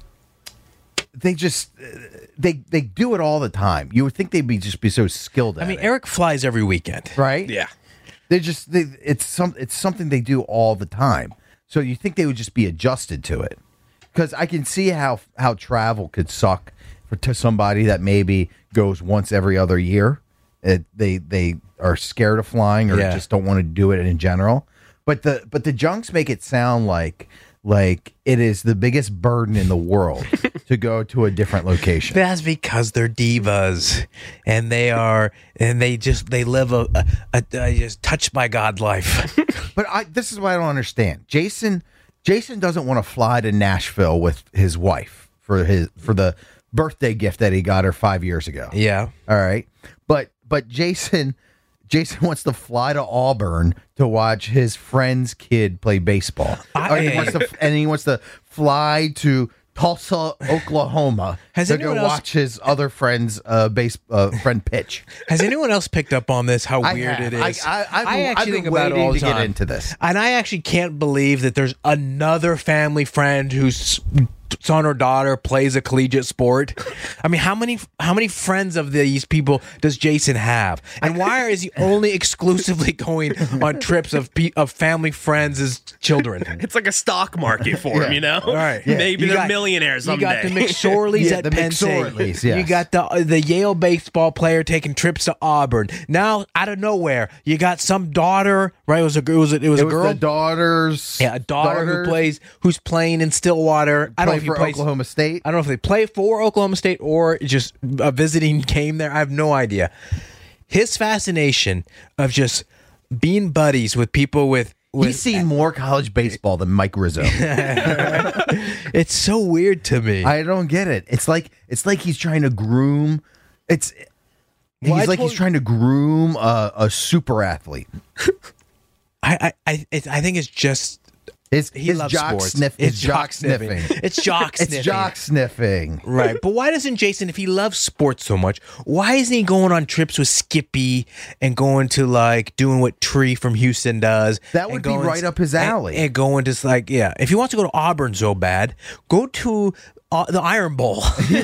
They just they they do it all the time. You would think they'd be just be so skilled at it. I mean, it. Eric flies every weekend, right? Yeah, they just they, it's some it's something they do all the time. So you think they would just be adjusted to it? Because I can see how how travel could suck for to somebody that maybe goes once every other year. It, they they are scared of flying or yeah. just don't want to do it in general. But the but the Junks make it sound like. Like it is the biggest burden in the world to go to a different location. That's because they're divas, and they are, and they just they live a, a, a, a just touched by God life. But I, this is what I don't understand. Jason, Jason doesn't want to fly to Nashville with his wife for his for the birthday gift that he got her five years ago. Yeah, all right. But but Jason. Jason wants to fly to Auburn to watch his friend's kid play baseball. I, he wants to, and he wants to fly to Tulsa, Oklahoma Has to go else, watch his other friend's uh, base uh, friend pitch. Has anyone else picked up on this, how I weird have. it is? I, I, I've, I actually I've been think about it all the to time. Get into this. And I actually can't believe that there's another family friend who's son or daughter plays a collegiate sport. I mean, how many how many friends of these people does Jason have? And why is he only exclusively going on trips of pe- of family friends as children? It's like a stock market for him, you know? All right. Maybe You they're got- millionaires someday. You got the McSorleys Yeah, at the Penn State. McSorleys, yes. You got the the Yale baseball player taking trips to Auburn. Now, out of nowhere, you got some daughter, right? It was a it was a, it was It a was girl. the daughters. yeah, a daughter daughters who plays who's playing in Stillwater. I don't know play if he for plays Oklahoma State. I don't know if they play for Oklahoma State or just a visiting game there. I have no idea. His fascination of just being buddies with people with, with He's seen more college baseball than Mike Rizzo. it's so weird to me. I don't get it. It's like it's like he's trying to groom. It's Well, he's I like told- he's trying to groom a, a super athlete. I, I, I, I think it's just His, he his loves jock sports. sniff. It's His jock sniffing. sniffing. It's jock sniffing. It's jock sniffing. Right. But why doesn't Jason, if he loves sports so much, why isn't he going on trips with Skippy and going to like doing what Tree from Houston does? That and would be going- right up his alley. And, and going to like, yeah. If he wants to go to Auburn so bad, go to uh, the Iron Bowl.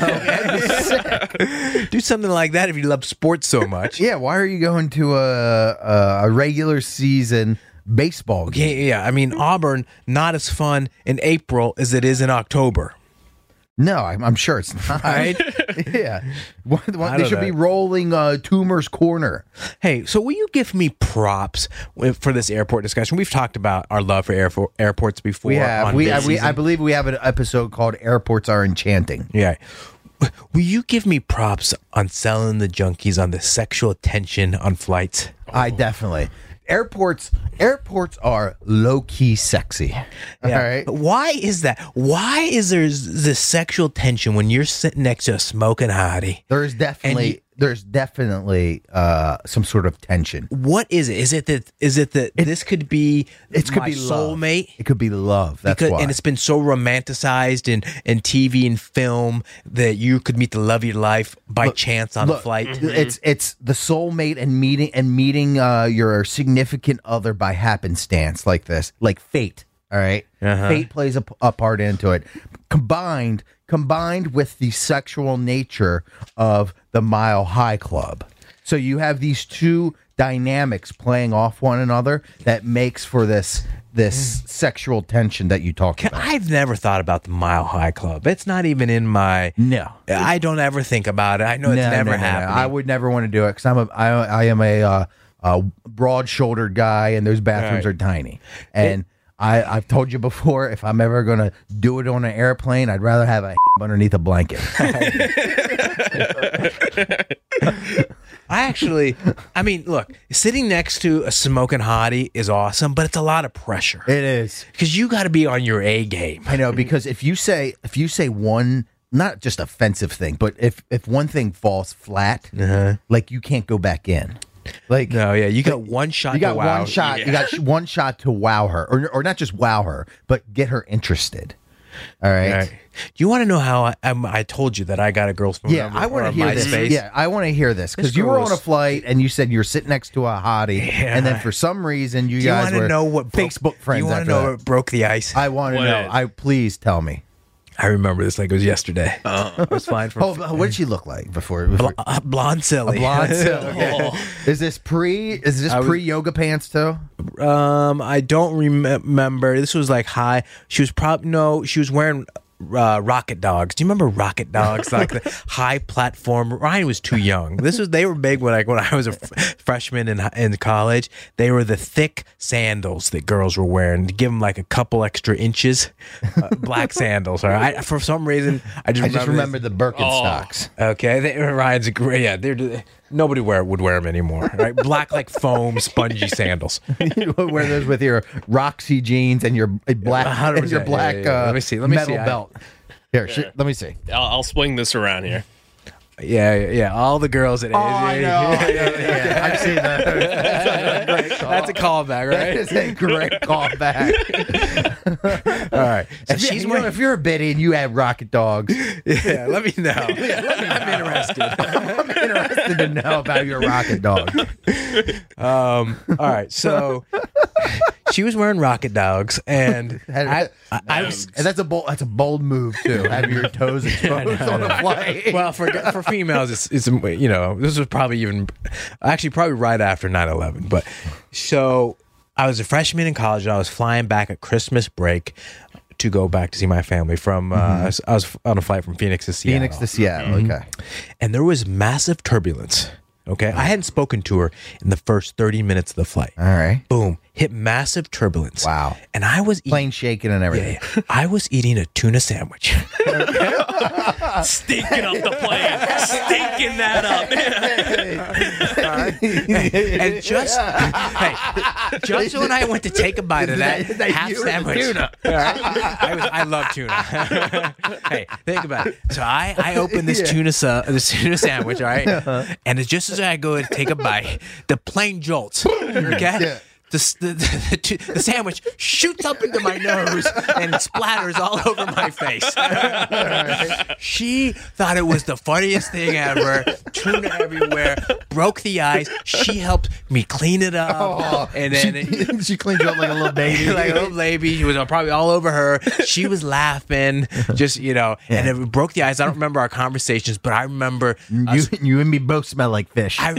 Do something like that if you love sports so much. Yeah. Why are you going to a a, a regular season baseball game? Yeah, yeah. I mean, Auburn, not as fun in April as it is in October. No, I'm, I'm sure it's not. Right? Yeah. What, what, I they don't should know. be rolling uh, Toomer's Corner. Hey, so will you give me props with- for this airport discussion? We've talked about our love for airfo- airports before. We have. on We, this I, we season. I believe we have an episode called "Airports Are Enchanting." Yeah. Will you give me props on selling the junkies on the sexual tension on flights? I definitely. Airports. Airports are low key sexy. All right. But why is that? Why is there this sexual tension when you're sitting next to a smoking hottie? There's definitely And you- there's definitely uh, some sort of tension. What is it? Is it that? Is it that this could be? It could my be love. soulmate? It could be love. That's Because, why. and it's been so romanticized in, in T V and film that you could meet the love of your life by Look, chance on a Look, flight. It's it's the soulmate and meeting and meeting uh, your significant other by happenstance like this, like fate. All right? Uh-huh. Fate plays a, a part into it. Combined combined with the sexual nature of the Mile High Club. So you have these two dynamics playing off one another that makes for this this sexual tension that you talked about. I've never thought about the Mile High Club. It's not even in my. No. I don't ever think about it. I know it's No, never no, no, no. happened. I would never want to do it because I'm a I, I am a, uh, a broad-shouldered guy, and those bathrooms Right. are tiny. And I I've told you before, if I'm ever gonna do it on an airplane, I'd rather have a underneath a blanket. I actually, I mean, look, sitting next to a smoking hottie is awesome, but it's a lot of pressure It is. because you got to be on your A game. I know, because if you say if you say one, not just offensive thing, but if if one thing falls flat, like you can't go back in. Like No, yeah, you got one shot. you got to wow. one shot. You got sh- one shot to wow her, or or not just wow her, but get her interested. All right. Right. Do you want to know how I, um, I told you that I got a girl's phone Yeah, number I want to on hear this. MySpace? Yeah, I want to hear this because This you were girl on a was- flight and you said you were sitting next to a hottie, Yeah. and then for some reason you Do you guys want to were know what broke- Facebook friends. You want after to know that. what broke the ice? I, I want to What know. is? I please tell me. remember this like it was yesterday. I was fine for Oh, what did she look like before? before uh, blonde silly. blonde silk. Okay. Is this pre? Is this I was- pre yoga pants too? Um, I don't rem- remember. This was like high. She was probably no. She was wearing uh, Rocket Dogs. Do you remember Rocket Dogs? Like the high platform. Ryan was too young. This was they were big when like when I was a f- freshman in in college. They were the thick sandals that girls were wearing to give them like a couple extra inches. Uh, black sandals. All right. I, for some reason, I just I just remember remember the Birkenstocks. Okay, they, Ryan's a great. Yeah, they're nobody wear would wear them anymore. Right, black like foam, spongy sandals. You would wear those with your Roxy jeans and your black one hundred and your percent. black Yeah, yeah, yeah. uh, Let me see, let me metal see. I- belt. Here, sh- let me see. I'll, I'll swing this around here. Yeah, yeah, yeah. All the girls at Oh, I know. I know. Yeah, I've seen that. That's a callbaback, That right? is a great callback. All right. So If, you- she's you know, wearing. if you're a biddy and you have Rocket Dogs, Yeah, let me know. I'm interested. I'm interested to know about your Rocket Dog. Um. All right. So she was wearing Rocket Dogs, and I, I, I was. And that's a bold. That's a bold move too. Have your toes exposed on a flight. Well, for for females, it's, it's you know this was probably even actually probably right after nine eleven. But so I was a freshman in college, and I was flying back at Christmas break to go back to see my family from. Mm-hmm. Uh, I was on a flight from Phoenix to Seattle. Phoenix to Seattle. Mhm. Okay. And there was massive turbulence. Okay, I hadn't spoken to her in the first thirty minutes of the flight. All right. Boom, hit massive turbulence. Wow. And I was eating, Plane shaking and everything. yeah, yeah. I was eating a tuna sandwich. Stinking up the plane. Stinking that up. And just hey, just when I went to take a bite of that, That- that half you and the sandwich, tuna. all right? I was I love tuna. Hey, think about it. So I I opened this tuna sa- this tuna sandwich, all right, and it's just as I go to take a bite, the plane jolts. Okay. Yeah. The, the, the, the, the sandwich shoots up into my nose and splatters all over my face. She thought it was the funniest thing ever. Tuna everywhere, broke the ice. She helped me clean it up, Oh, and then she, it, she cleaned you up like a little baby. like a little baby. She was probably all over her. She was laughing, just you know, and it broke the ice. I don't remember our conversations, but I remember you, us- you and me both smell like fish. I,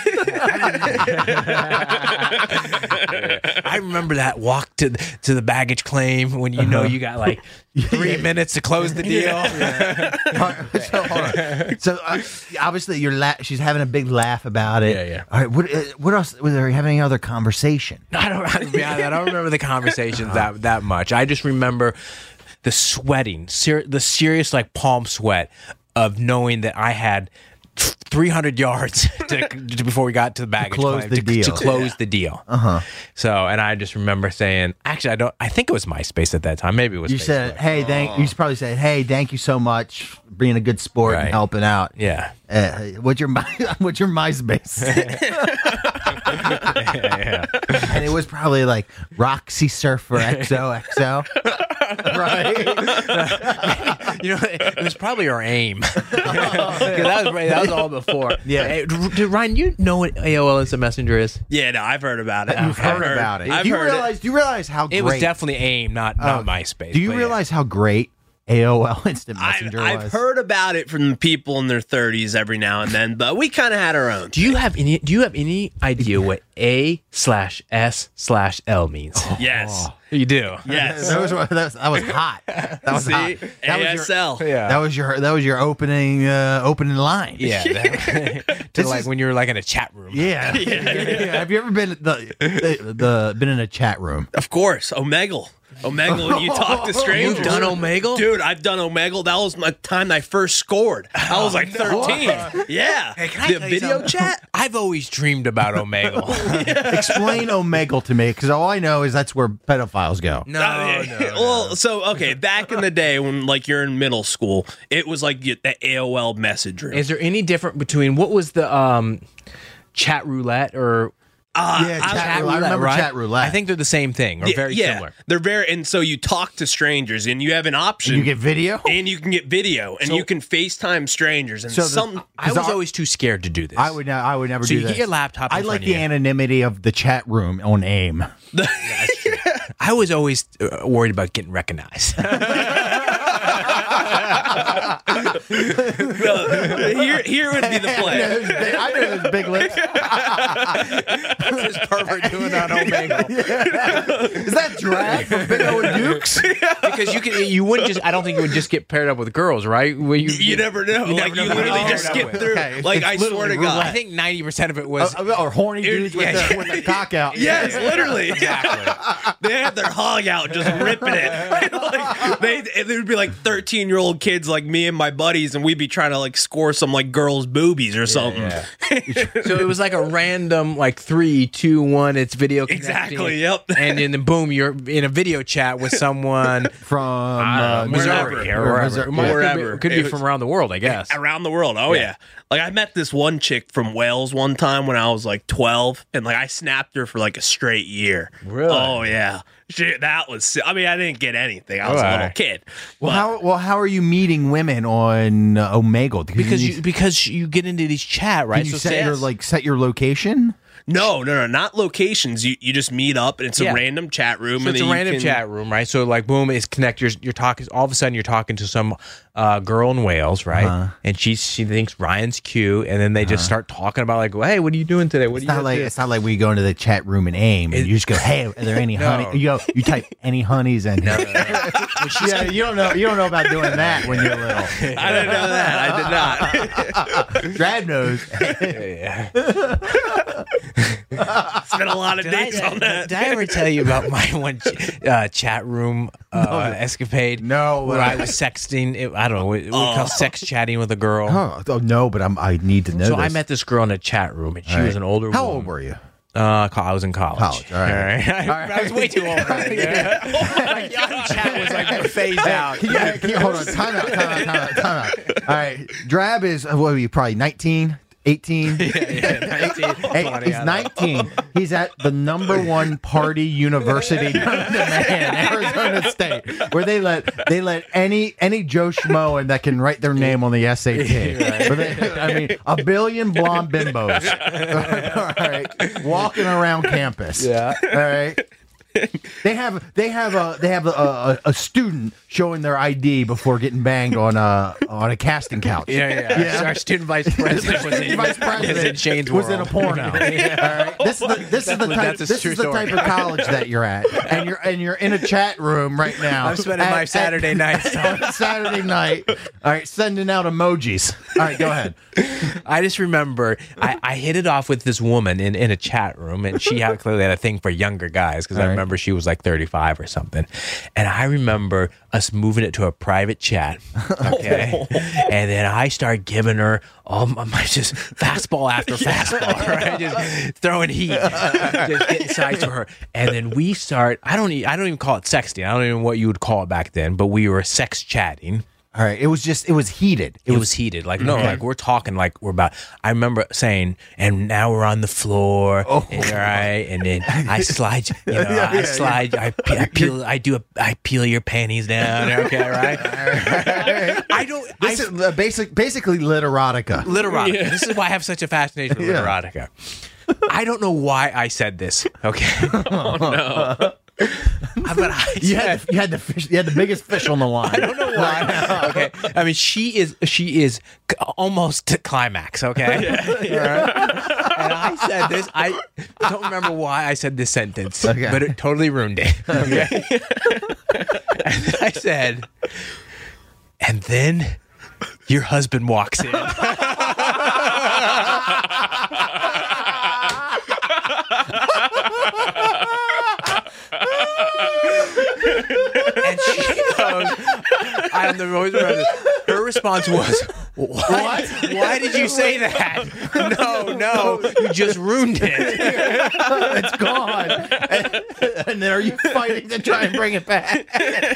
I remember that walk to to the baggage claim when you know you got like three minutes to close the deal. so, hold on. So uh, obviously you're la- she's having a big laugh about it. Yeah, yeah. All right. What uh, what else? Was there having any other conversation? I don't. I, mean, I don't remember the conversations that that much. I just remember the sweating, ser- the serious like palm sweat of knowing that I had three hundred yards to, to, before we got to the baggage close claim, the to, deal. to close the deal. Uh huh. So, and I just remember saying, actually, I don't. I think it was MySpace at that time. Maybe it was. You Facebook. said, "Hey, thank." You probably said, "Hey, thank you so much for being a good sport Right. and helping out." Yeah. Uh, what's your my, what's your MySpace? yeah, yeah. And it was probably like Roxy Surfer X O X O, right? You know, it was probably our aim. 'Cause that was that was all before. Yeah. Hey, d- Ryan, you know what A O L Instant Messenger is? Yeah, no, I've heard about it. You've I've heard about it. I've do you heard realize? Do you realize how great? It was definitely AIM, not not Oh, MySpace. Do you but yeah. realize how great A O L Instant I've, Messenger I've was? heard about it from people in their thirties every now and then, but we kind of had our own. Do you have any? Do you have any idea what A slash S slash L means? Yes. You do. Yes. That was, that was that was hot. That was See? hot. That A was S your, L. Yeah. that was your that was your opening uh, opening line. Yeah. that- to This like is- when you were like in a chat room. Yeah. Yeah. Have you ever been the, the the been in a chat room? Of course. Omegle. Omegle, when you talk to strangers. You've done Omegle? Dude, I've done Omegle. That was my time I first scored. I was like thirteen. Yeah. Hey, can I the tell you video something? chat? I've always dreamed about Omegle. Explain Omegle to me, because all I know is that's where pedophiles go. No, Uh, no, well, so okay, back in the day when like you're in middle school, it was like the A O L message room. Is there any different between what was the um, chat roulette or Uh, Yeah, I- chat roulette. I remember right? chat roulette. I think they're the same thing or yeah, very yeah, similar. They're very, and so you talk to strangers, and you have an option. You get video. and you can get video, and So- you can FaceTime strangers, and So the- some. I was our- always too scared to do this. I would ne- I would never So do you this. get your laptop in I front like of the you. anonymity of the chat room on AIM. I was always uh, worried about getting recognized. Well, here, here would be the play. I know those big lips. this pervert doing on Omegle. Is that drag from Big O and Dukes? Because you can, you wouldn't just. I don't think you would just get paired up with girls, right? Where you, You never know. You like never you know who literally you're just paired up skip with. through. Okay, Like it's I swear to literally God. I think ninety percent of it was. or, or horny dudes with, yeah. the, with the cock out. Yes, literally. Exactly. They had their hog out, just ripping it. Like, they, they would be like thirteen-year-old kids, like me and my buddies, and we'd be trying to like score some like girls' boobies or something. So it was like a random, like three, two, one. It's video. Connecting, Exactly, yep. And then boom, you're in a video chat with someone From uh, Missouri wherever. or wherever. Missouri- It might- Wherever. Could be, could be It was- from around the world, I guess. Around the world. Oh, Yeah. yeah. Like, I met this one chick from Wales one time when I was like twelve, and like I snapped her for like a straight year. Really? Oh, yeah. She, that was, I mean, I didn't get anything. I was a All little right. kid. Well, But- how well how are you meeting women on uh, Omegle? Because you because you get into these chat, right? can you so set say- your like set your location? No, no, no, not locations. You you just meet up, and it's Yeah. a random chat room. So and it's a then you random can- chat room, right? So like, boom, it's connect. You're, you're talking. All of a sudden, you're talking to some uh, girl in Wales, right? Uh-huh. And she she thinks Ryan's cute, and then they just start talking about like, well, hey, what are you doing today? What It's are you not like doing? it's not like we go into the chat room and aim and It- you just go, "Hey, are there any No. honey?" You go, you type any honeys in. No, here. no, no. Yeah, you don't know. You don't know about doing that when you're little. I didn't know that. I did not. Drab knows. Yeah. Spent a lot of Did I, days on that. did I ever tell you about my one ch- uh, chat room uh, escapade? No, where uh, I was sexting. It, I don't know. What, what we call sex chatting with a girl. Huh. Oh no, but I'm. I need to know. So this. I met this girl in a chat room, and she All right. was an older. How woman. old were you? Uh, co- I was in college. College, all right. I, I was way too old. Yeah. Like, young chat was like phased out. Can you, can you hold on? Time out. Time out. Time out. Time out. All right. Drab is uh, what are you? Probably nineteen. eighteen. Yeah, yeah, nineteen, Hey, twenty, he's I don't know. nineteen. He's at the number one party university known to man, Arizona State, where they let they let any any Joe Schmo and that can write their name on the S A T. Where they- I mean, a billion blonde bimbos, all right, walking around campus. Yeah. All right. They have they have a they have a, a, a student showing their I D before getting banged on a on a casting couch. Yeah, yeah. Yeah. So our student vice president was in, Vice president was in Shane's was world. in a porno. All right? This is the this is the That's- type that's a this true is the story. type of college that you're at, and you're and you're in a chat room right now. I'm spending my Saturday nights on Saturday night. All right, sending out emojis. All right, go ahead. I just remember I, I hit it off with this woman in, in a chat room, and she had clearly had a thing for younger guys because I All right. remember she was like thirty-five or something. And I remember us moving it to a private chat. Okay. And then I start giving her all my, my just fastball after fastball, right? Just throwing heat, just getting sides to her. And then we start, I don't, e- I don't even call it sexting. I don't even know what you would call it back then, but we were sex chatting. All right, it was just it was heated. It, was, heated. Like, no, Okay. like we're talking like we're about, I remember saying, and now we're on the floor. Oh. And, right. And then I slide, you know, Yeah, I yeah, slide, I, pe- I peel, I do a, I peel your panties down. Okay. Right. I don't, This I, is uh, basic basically literotica. literotica. This is why I have such a fascination with Yeah. literotica. I don't know why I said this. Okay. Oh no. But I You said, had you had the fish, you had the biggest fish on the line. I don't know why. Okay, I mean she is she is c- almost to climax. Okay, Alright? And I said this. I don't remember why I said this sentence, Okay. but it totally ruined it. Okay, and then I said, and then your husband walks in. And she goes, I am the most remember this. Her response was, what? Why did you say that? No, no, you just ruined it. It's gone. And, and then are you fighting to try and bring it back?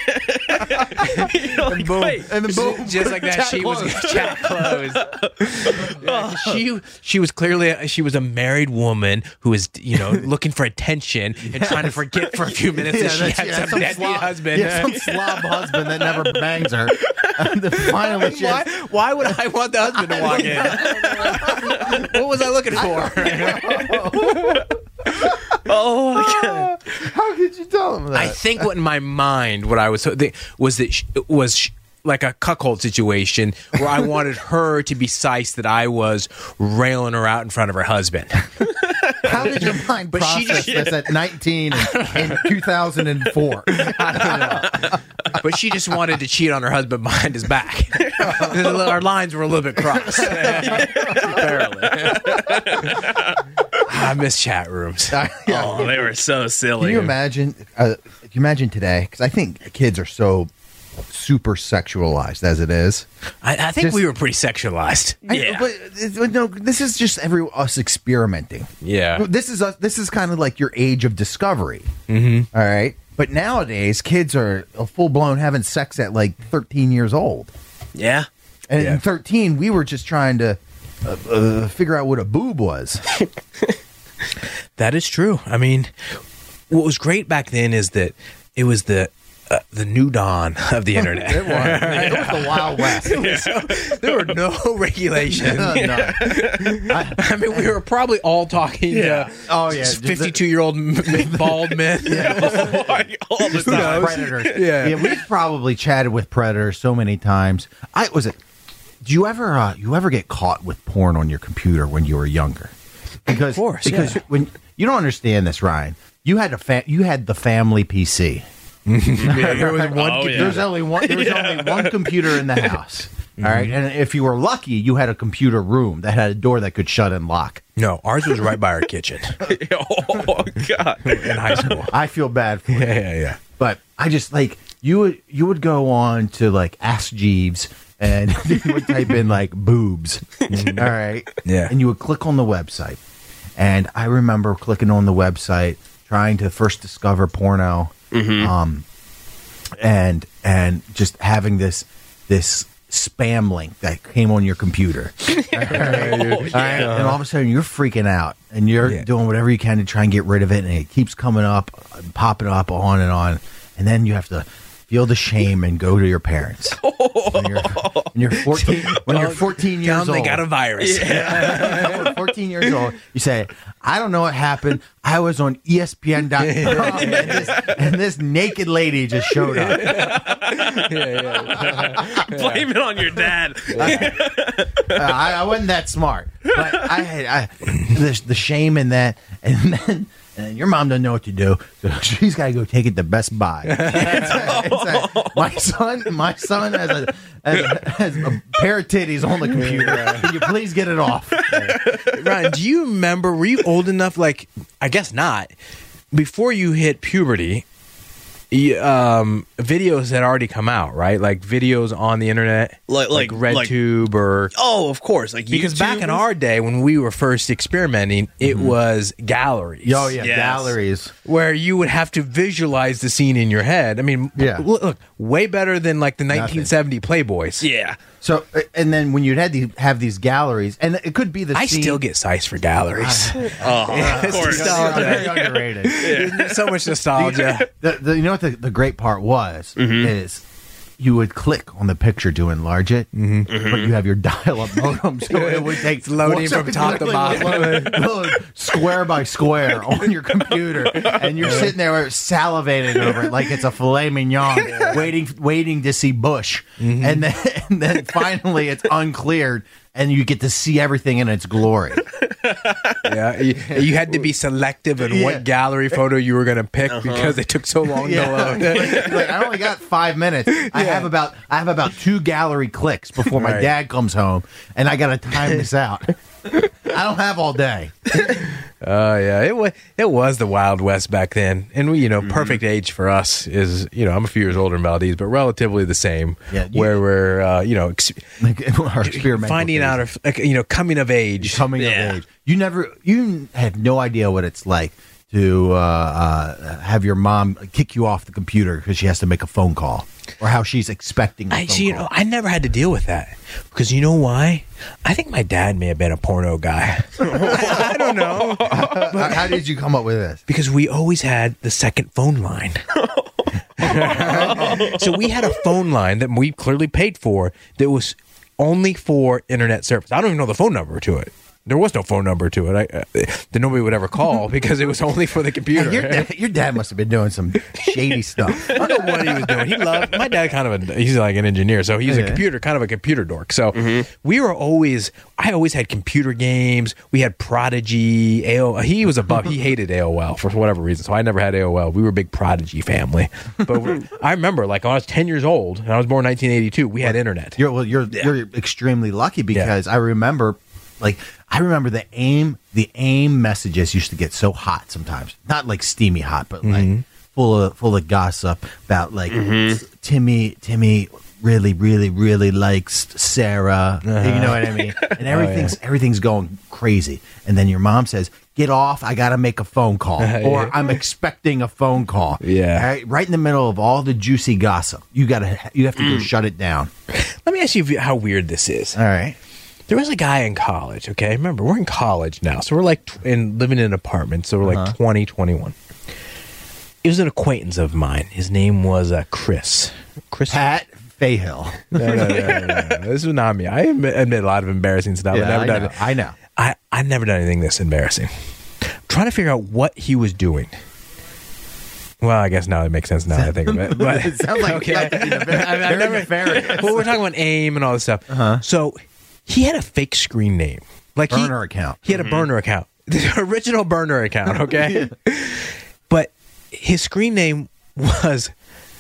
and boom. And then boom. Just like that, Chat she was closed. chat closed. Yeah, she she was clearly a, she was a married woman who was, you know, looking for attention and trying to forget for a few minutes that she that's- had yeah, some deadbeat slob, husband. Yeah, some slob husband that never bangs her. And then finally, she Why, why would I want the husband to walk in? What was I looking for? Oh my god. how could you tell him that? I think what in my mind, what I was th- was that sh- was sh- like a cuckold situation where I wanted her to be sized that I was railing her out in front of her husband. How did your mind But she process just- this at nineteen in, in two thousand four? I don't know. But she just wanted to cheat on her husband behind his back. Our lines were a little bit crossed. Apparently. I miss chat rooms. Oh, they were so silly. Can you imagine? Uh, can you imagine today? Because I think kids are so super sexualized as it is. I, I think Just- we were pretty sexualized. I- Yeah. but uh, no, this is just every us experimenting. Yeah. This is us. This is kind of like your age of discovery. Mm-hmm. All right. But nowadays, kids are full blown having sex at like thirteen years old. Yeah. And Yeah. in thirteen, we were just trying to uh, uh, figure out what a boob was. That is true. I mean, what was great back then is that it was the uh, the new dawn of the internet. It was. It was the Wild West. So, there were no regulations. No. I, I mean, we were probably all talking Yeah. to Oh, yeah. fifty-two-year-old bald men. Yeah. All the Just time. the predators. Yeah. yeah, we've probably chatted with predators so many times. I was it. Do you ever uh, you ever get caught with porn on your computer when you were younger? Because Of course, because yeah. when you don't understand this, Ryan, you had a fa- you had the family P C. Yeah, there was one. Oh, yeah. There's only one. There was only one computer in the house. All right, and if you were lucky, you had a computer room that had a door that could shut and lock. No, ours was right by our kitchen Oh God! in high school. I feel bad for you. Yeah, yeah, yeah. But I just like you would you would go on to like Ask Jeeves and you would type in like boobs. All right. Yeah. And you would click on the website. And I remember clicking on the website, trying to first discover porno. Um and and just having this this spam link that came on your computer. All right? All right? And all of a sudden you're freaking out and you're Yeah. doing whatever you can to try and get rid of it, and it keeps coming up, popping up on and on. And then you have to feel the shame and go to your parents. When you're, when you're fourteen, when you're fourteen Tell years them old, they got a virus. when fourteen years old, you say, "I don't know what happened. I was on E S P N dot com and, this, and this naked lady just showed up." Blame it on your dad. Uh, I, I wasn't that smart, but I had I, the, the shame in that, and then and your mom doesn't know what to do, so she's got to go take it to Best Buy. It's a- it's a- my son, my son has a, has, a, has a pair of titties on the computer. Can you please get it off? Ryan, do you remember? Were you old enough? Like, I guess not. Before you hit puberty, y- um, videos had already come out, right? Like videos on the internet, Like- like- like- RedTube or Oh, of course. Like because YouTube back in was- our day when we were first experimenting, it was galleries. Oh yeah, Yes. galleries. Where you would have to visualize the scene in your head. I mean, Yeah. look, look, way better than like the nineteen seventy Playboys. Yeah. So, uh, and then when you'd had the, have these galleries, and it could be the I scene- still get sized for galleries. Oh, of It's course. nostalgia. Very underrated. So much nostalgia. The, the, you know what the, the great part was is you would click on the picture to enlarge it, but you have your dial-up modem, so it would take It's loading so from it's top to literally bottom. load- load square by square on your computer, and you're sitting there salivating over it like it's a filet mignon, waiting waiting to see Bush, and then and then finally it's uncleared, and you get to see everything in its glory. Yeah, you, you had to be selective in Yeah. what gallery photo you were going to pick because it took so long to load. like, like, I only got five minutes. I have about I have about two gallery clicks before my Right. dad comes home, and I got to time this out. I don't have all day. Oh yeah, it was it was the Wild West back then, and we, you know, perfect age for us is, you know, I'm a few years older than Valdez, but relatively the same. Yeah, you- where we're uh, you know ex- Like, our experimental finding phase. out of like, you know coming of age. coming Yeah. of age. You never, you have no idea what it's like to uh, uh, have your mom kick you off the computer because she has to make a phone call, or how she's expecting. A I phone see, you call. know, I never had to deal with that because you know why? I think my dad may have been a porno guy. I, I don't know. how, how did you come up with this? Because we always had the second phone line. So we had a phone line that we clearly paid for that was only for internet service. I don't even know the phone number to it. There was no phone number to it I, uh, that nobody would ever call because it was only for the computer. Your dad, your dad must have been doing some shady stuff. I don't know what he was doing. He loved my dad. Kind of a he's like an engineer, so he's a Yeah. computer, kind of a computer dork. So we were always. I always had computer games. We had Prodigy. A O L. He was above. He hated A O L for whatever reason. So I never had A O L. We were a big Prodigy family. But we, I remember, like, when I was ten years old, and I was born in nineteen eighty-two. We had internet. You're well. You're you're extremely lucky because I remember, like, I remember the AIM the AIM messages used to get so hot sometimes. Not like steamy hot, but like full of full of gossip about like Timmy Timmy really really really likes Sarah. You know what I mean? And everything's everything's going crazy. And then your mom says, "Get off! I got to make a phone call," or "I'm expecting a phone call." Yeah. All right? Right in the middle of all the juicy gossip, you gotta you have to go shut it down. Let me ask you how weird this is. All right. There was a guy in college, okay? Remember, we're in college now. So we're like tw- in living in an apartment. So we're like twenty, twenty-one. it was an acquaintance of mine. His name was uh, Chris. Chris Pat Fayhill. No, no, no, no, no. This was not me. I admit, admit a lot of embarrassing stuff. Yeah, I've never I done know, it. I know. I I've never done anything this embarrassing. I'm trying to figure out what he was doing. Well, I guess now it makes sense now that I think of it. But It sounds like okay. like, you know, very, I've- I've very never- nefarious. Well, we're talking about AIM and all this stuff. Uh-huh. So he had a fake screen name, like he- Burner account. He had a burner account, the original burner account. Okay, but his screen name was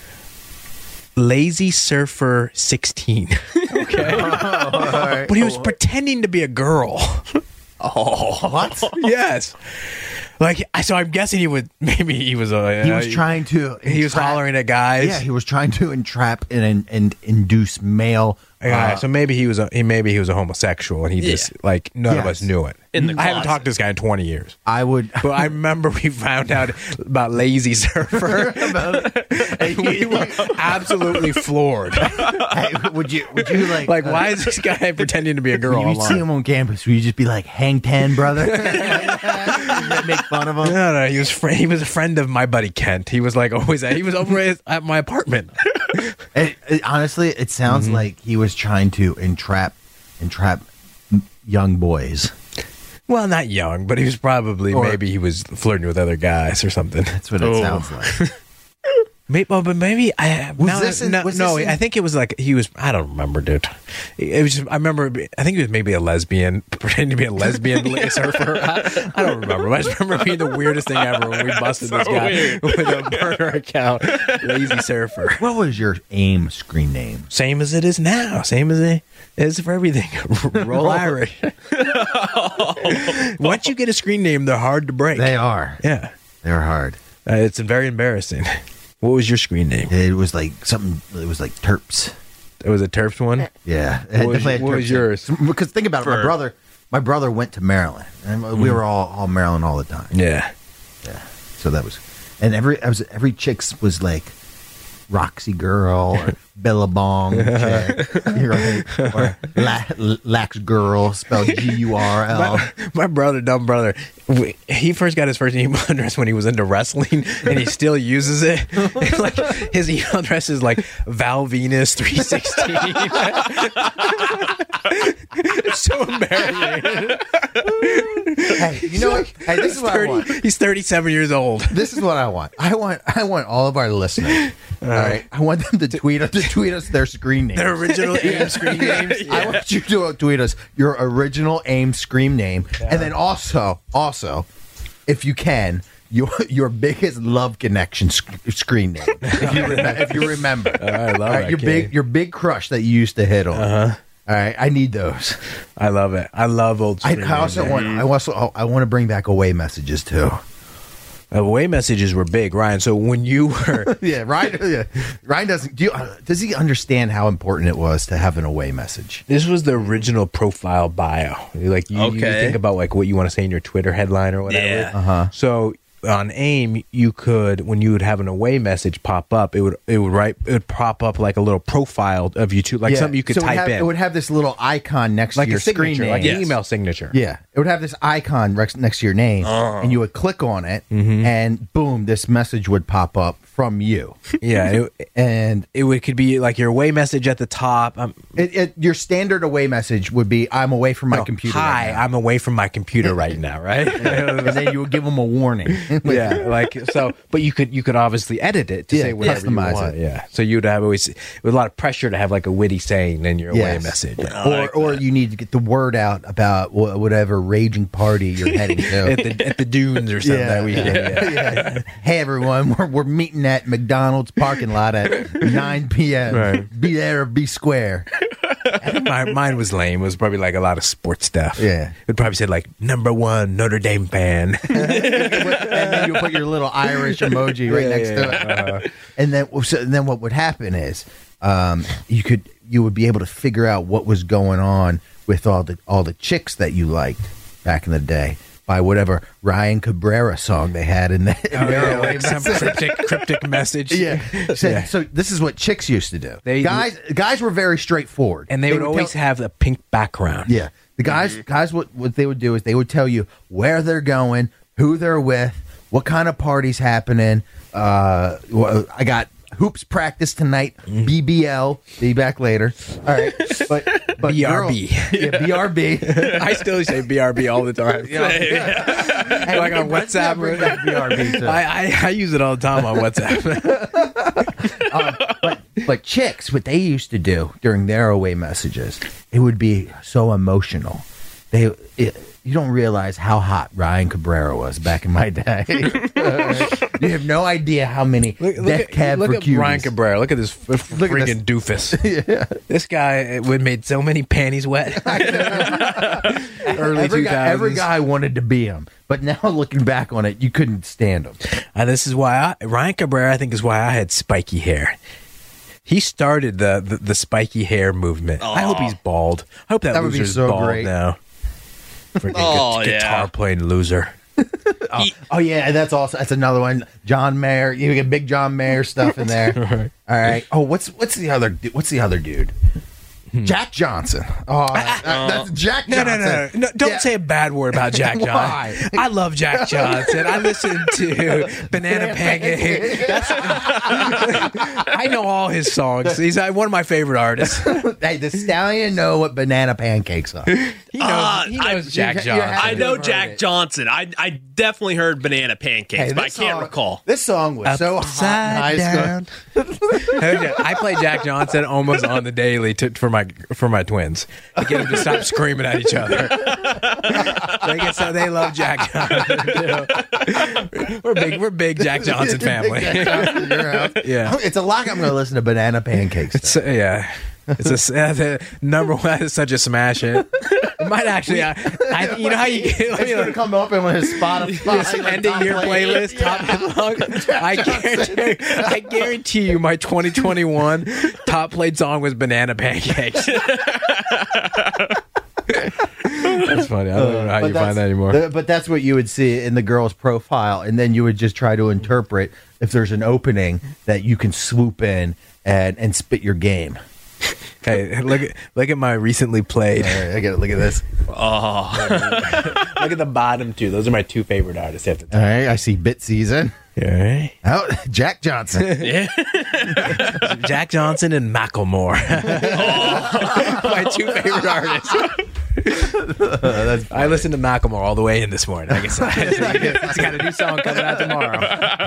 Lazy Surfer sixteen. Okay, but he was pretending to be a girl. Oh, what? Yes. Like, I- so I'm guessing he would, maybe he was a. He was trying to. He was entrap- hollering at guys. Yeah, he was trying to entrap and and induce male. Yeah, uh, so maybe he was a he maybe he was a homosexual and he just like none of Yes. us knew it. In the I haven't closet. talked to this guy in twenty years. I would. But I remember we found out about Lazy Surfer. And we were absolutely floored. Hey, would you? Would you like? Like, uh, why is this guy pretending to be a girl When you online? see him on campus, would you just be like, "Hang ten, brother"? Make fun of him. No, no, he was fr- he was a friend of my buddy Kent. He was like always at, he was over at, at my apartment. It, it- honestly, it sounds Mm-hmm. like he was trying to entrap, entrap m- young boys. Well, not young, but he was probably Or- maybe he was flirting with other guys or something. That's what it Oh. sounds like. Maybe, well, but maybe I Was now- this in- no, was no this in- I think it was like he was. I don't remember, dude. It was. Just, I remember. I think he was maybe a lesbian, pretending to be a lesbian surfer. I, I don't remember. I just remember being the weirdest thing ever when we busted this guy weird. with a burner account, Lazy Surfer. What was your AIM screen name? Same as it is now. Same as it is for everything. Roll Irish. Once you get a screen name, they're hard to break. They are. Yeah, They're hard. uh, it's very embarrassing. What was your screen name? It was like something. It was like Terps. It was a Terps one. Yeah. It What was- definitely had what was Terps in it. yours? Because think about it. My For- brother, my brother went to Maryland, and Mm-hmm. we were all all Maryland all the time. Yeah. Yeah. So that was, and every I was every chick's was like Roxy Girl or Billabong chick, right? Or La- Lax Girl, spelled G U R L. My, my brother, dumb brother, we, he first got his first email address when he was into wrestling, and he still uses it. And, like his email address is like Val Venus three sixteen. It's so embarrassing. Hey, you know what? Hey, this is what I want. thirty, he's thirty-seven years old. This is what I want. I want. I want all of our listeners. All right. I want them to tweet us. To tweet us their screen names. Their original AIM screen names. I want you to tweet us your original AIM scream name, and then also, also, if you can, your your biggest love connection sc- screen name. If you, remember, if you remember, I love All right, that your kid. big your big crush that you used to hit on. Uh-huh. All right, I need those. I love it. I love old. I, screen I also names. want. I also. I want to bring back away messages too. Away messages were big, Ryan. So when you were Yeah, Ryan. Yeah. Ryan doesn't. Do you, uh, does he understand how important it was to have an away message? This was the original profile bio. Like you, you Okay. think about like what you want to say in your Twitter headline or whatever. Yeah. Uh-huh. So on AIM, you could when you would have an away message pop up, it would it would write it would pop up like a little profile of you two, like Yeah. something you could So it would type have- in, It would have this little icon next like to your a signature, screen name. like Yes. an email signature. Yeah, it would have this icon rex- next to your name, and you would click on it, and boom, this message would pop up from you. Yeah, it, And it would could be like your away message at the top. Um, it, it, your standard away message would be, "I'm away from my no, computer." Hi, right now." I'm away from my computer right now. Right. and then you would give them a warning. Yeah, like so, but you could you could obviously edit it to Yeah, say whatever you customize want. it. Yeah, so you'd have always with a lot of pressure to have like a witty saying in your away Yes. message or or you need to get the word out about wh- whatever raging party you're heading to. at the at the dunes or something that weekend. Yeah. Yeah. Hey everyone, we're, we're meeting at McDonald's parking lot at nine p.m. Right. Be there or be square. I think my, mine was lame. It was probably like a lot of sports stuff. Yeah. It probably said like number one Notre Dame fan. And then you put your little Irish emoji right Yeah, next yeah, to it. Uh-huh. And then, so then what would happen is, um, you could you would be able to figure out what was going on with all the all the chicks that you liked back in the day by whatever Ryan Cabrera song they had in, the, in their away like some message. cryptic cryptic message. Yeah. So, Yeah. so this is what chicks used to do. They- guys guys were very straightforward, And they, would always tell- have a pink background. yeah. The guys guys what what they would do is they would tell you where they're going, who they're with, what kind of party's happening. Uh, well, I got hoops practice tonight. B B L. Be back later. All right, but but B R B. girl- yeah, B R B. I still say B R B all the time. Hey, Like on let's WhatsApp. not bring back B R B too. I, I, I use it all the time on WhatsApp. um, but but chicks, what they used to do during their away messages, it would be so emotional. They, it, you don't realize how hot Ryan Cabrera was back in my day. You have no idea how many Look, look death at, cab look for at cuties. Ryan Cabrera. Look at this f- Look at freaking doofus. yeah. This guy would made so many panties wet. Early every two guy, every thousands. guy wanted to be him, but now looking back on it, you couldn't stand him. And this is why I, Ryan Cabrera, I think, is why I had spiky hair. He started the the, the spiky hair movement. I hope he's bald. I hope that, That would be loser's so bald great. now. Freaking Oh, gu- yeah. guitar playing loser. Oh, oh yeah, that's also that's another one. John Mayer, you get big John Mayer stuff in there. All right. Oh, what's what's the other du- what's the other dude? Jack Johnson. Oh, that- that's Jack No, Johnson. no, no, no. Don't Yeah. say a bad word about Jack Johnson. Why? I love Jack Johnson. I listen to Banana Pancake. That's, I know all his songs. He's uh, one of my favorite artists. Hey, the stallion know what banana pancakes are. He knows, Uh, he knows I- Jack you- you Johnson. have I to know have Jack heard it. Johnson. I I definitely heard banana pancakes, Hey, but I this can't song- recall. This song was so hot in high Upside school. down. I play Jack Johnson almost on the daily to, for my for my twins to get them to stop screaming at each other. They get so they love Jack Johnson. too. We're big. We're big Jack Johnson family. Jack Johnson in your house. Yeah. It's a lot. I'm going to listen to banana pancakes. So, yeah. It's a uh, the number one is such a smash hit. It might actually, I, I, you know how you get It's going to come up in his Spotify. this end of year playlist, top song. I guarantee, I guarantee you, my twenty twenty-one top played song was Banana Pancakes. That's funny. I don't know how But you that's- find that anymore. the- but that's what you would see in the girl's profile, and then you would just try to interpret if there's an opening that you can swoop in and, and spit your game. Hey, look at look at my recently played. All right, I got to look at this. Oh, Look at the bottom two. Those are my two favorite artists. At the All right, I see Bit Season. All right. Oh, Jack Johnson. Jack Johnson and Macklemore. My two favorite artists. I listened to Macklemore all the way in this morning. Like I said, he's got a new song coming out tomorrow.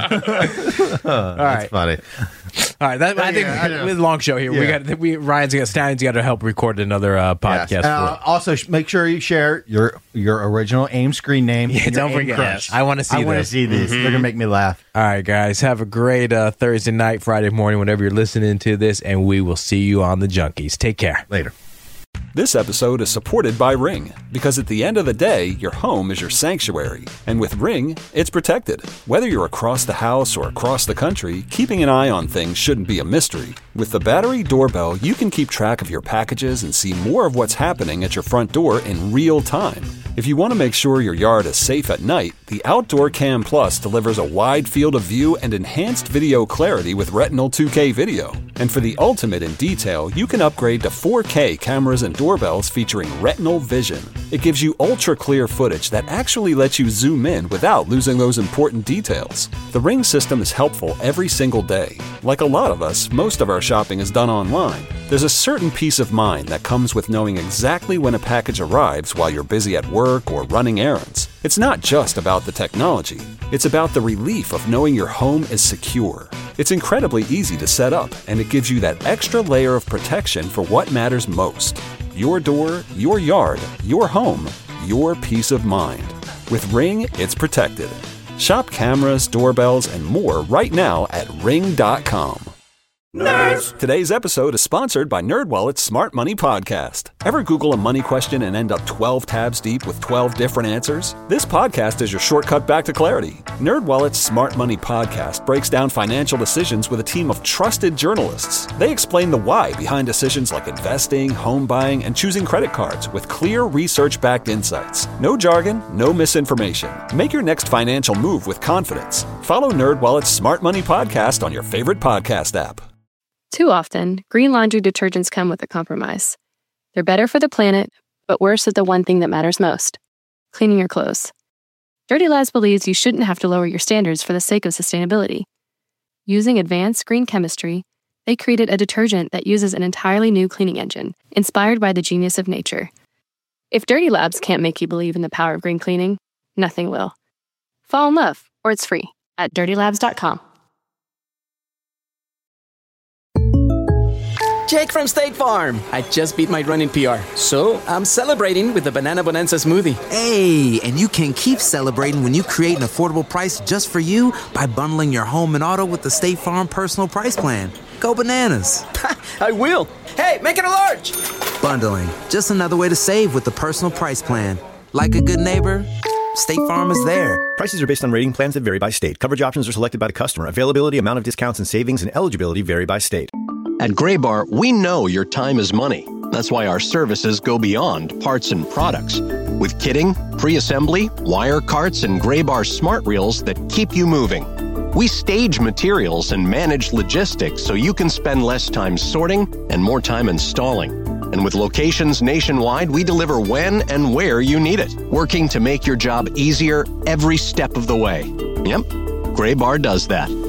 all right, That's funny. all right. That, I think Yeah, I know. with a long show here, we Yeah. got we Ryan's got Stallion's got to help record another uh, podcast. Yes. Uh, for also, sh- make sure you share your your original AIM screen name. Yeah, and your don't AIM forget. crush. I wanna see I want to this. see these. They're gonna make me laugh. All right, guys, have a great uh, Thursday night, Friday morning, whenever you're listening to this, and we will see you on the Junkies. Take care. Later. This episode is supported by Ring, because at the end of the day, your home is your sanctuary. And with Ring, it's protected. Whether you're across the house or across the country, keeping an eye on things shouldn't be a mystery. With the battery doorbell, you can keep track of your packages and see more of what's happening at your front door in real time. If you want to make sure your yard is safe at night, the Outdoor Cam Plus delivers a wide field of view and enhanced video clarity with Retinal two K video. And for the ultimate in detail, you can upgrade to four K cameras and doorbells featuring Retinal Vision. It gives you ultra-clear footage that actually lets you zoom in without losing those important details. The Ring system is helpful every single day. Like a lot of us, most of our shopping is done online. There's a certain peace of mind that comes with knowing exactly when a package arrives while you're busy at work or running errands. It's not just about the technology. It's about the relief of knowing your home is secure. It's incredibly easy to set up, and it gives you that extra layer of protection for what matters most. Your door, your yard, your home, your peace of mind. With Ring, it's protected. Shop cameras, doorbells, and more right now at ring dot com. Nerds! Today's episode is sponsored by NerdWallet's Smart Money Podcast. Ever Google a money question and end up twelve tabs deep with twelve different answers? This podcast is your shortcut back to clarity. NerdWallet's Smart Money Podcast breaks down financial decisions with a team of trusted journalists. They explain the why behind decisions like investing, home buying, and choosing credit cards with clear research-backed insights. No jargon, no misinformation. Make your next financial move with confidence. Follow NerdWallet's Smart Money Podcast on your favorite podcast app. Too often, green laundry detergents come with a compromise. They're better for the planet, but worse at the one thing that matters most: cleaning your clothes. Dirty Labs believes you shouldn't have to lower your standards for the sake of sustainability. Using advanced green chemistry, they created a detergent that uses an entirely new cleaning engine, inspired by the genius of nature. If Dirty Labs can't make you believe in the power of green cleaning, nothing will. Fall in love, or it's free, at dirty labs dot com. Jake from State Farm. I just beat my running P R, so I'm celebrating with the Banana Bonanza smoothie. Hey, and you can keep celebrating when you create an affordable price just for you by bundling your home and auto with the State Farm Personal Price Plan. Go bananas. I will. Hey, make it a large. Bundling, just another way to save with the Personal Price Plan. Like a good neighbor, State Farm is there. Prices are based on rating plans that vary by state. Coverage options are selected by the customer. Availability, amount of discounts and savings, and eligibility vary by state. At Graybar, we know your time is money. That's why our services go beyond parts and products. With kitting, pre-assembly, wire carts, and Graybar smart reels that keep you moving. We stage materials and manage logistics so you can spend less time sorting and more time installing. And with locations nationwide, we deliver when and where you need it, working to make your job easier every step of the way. Yep, Graybar does that.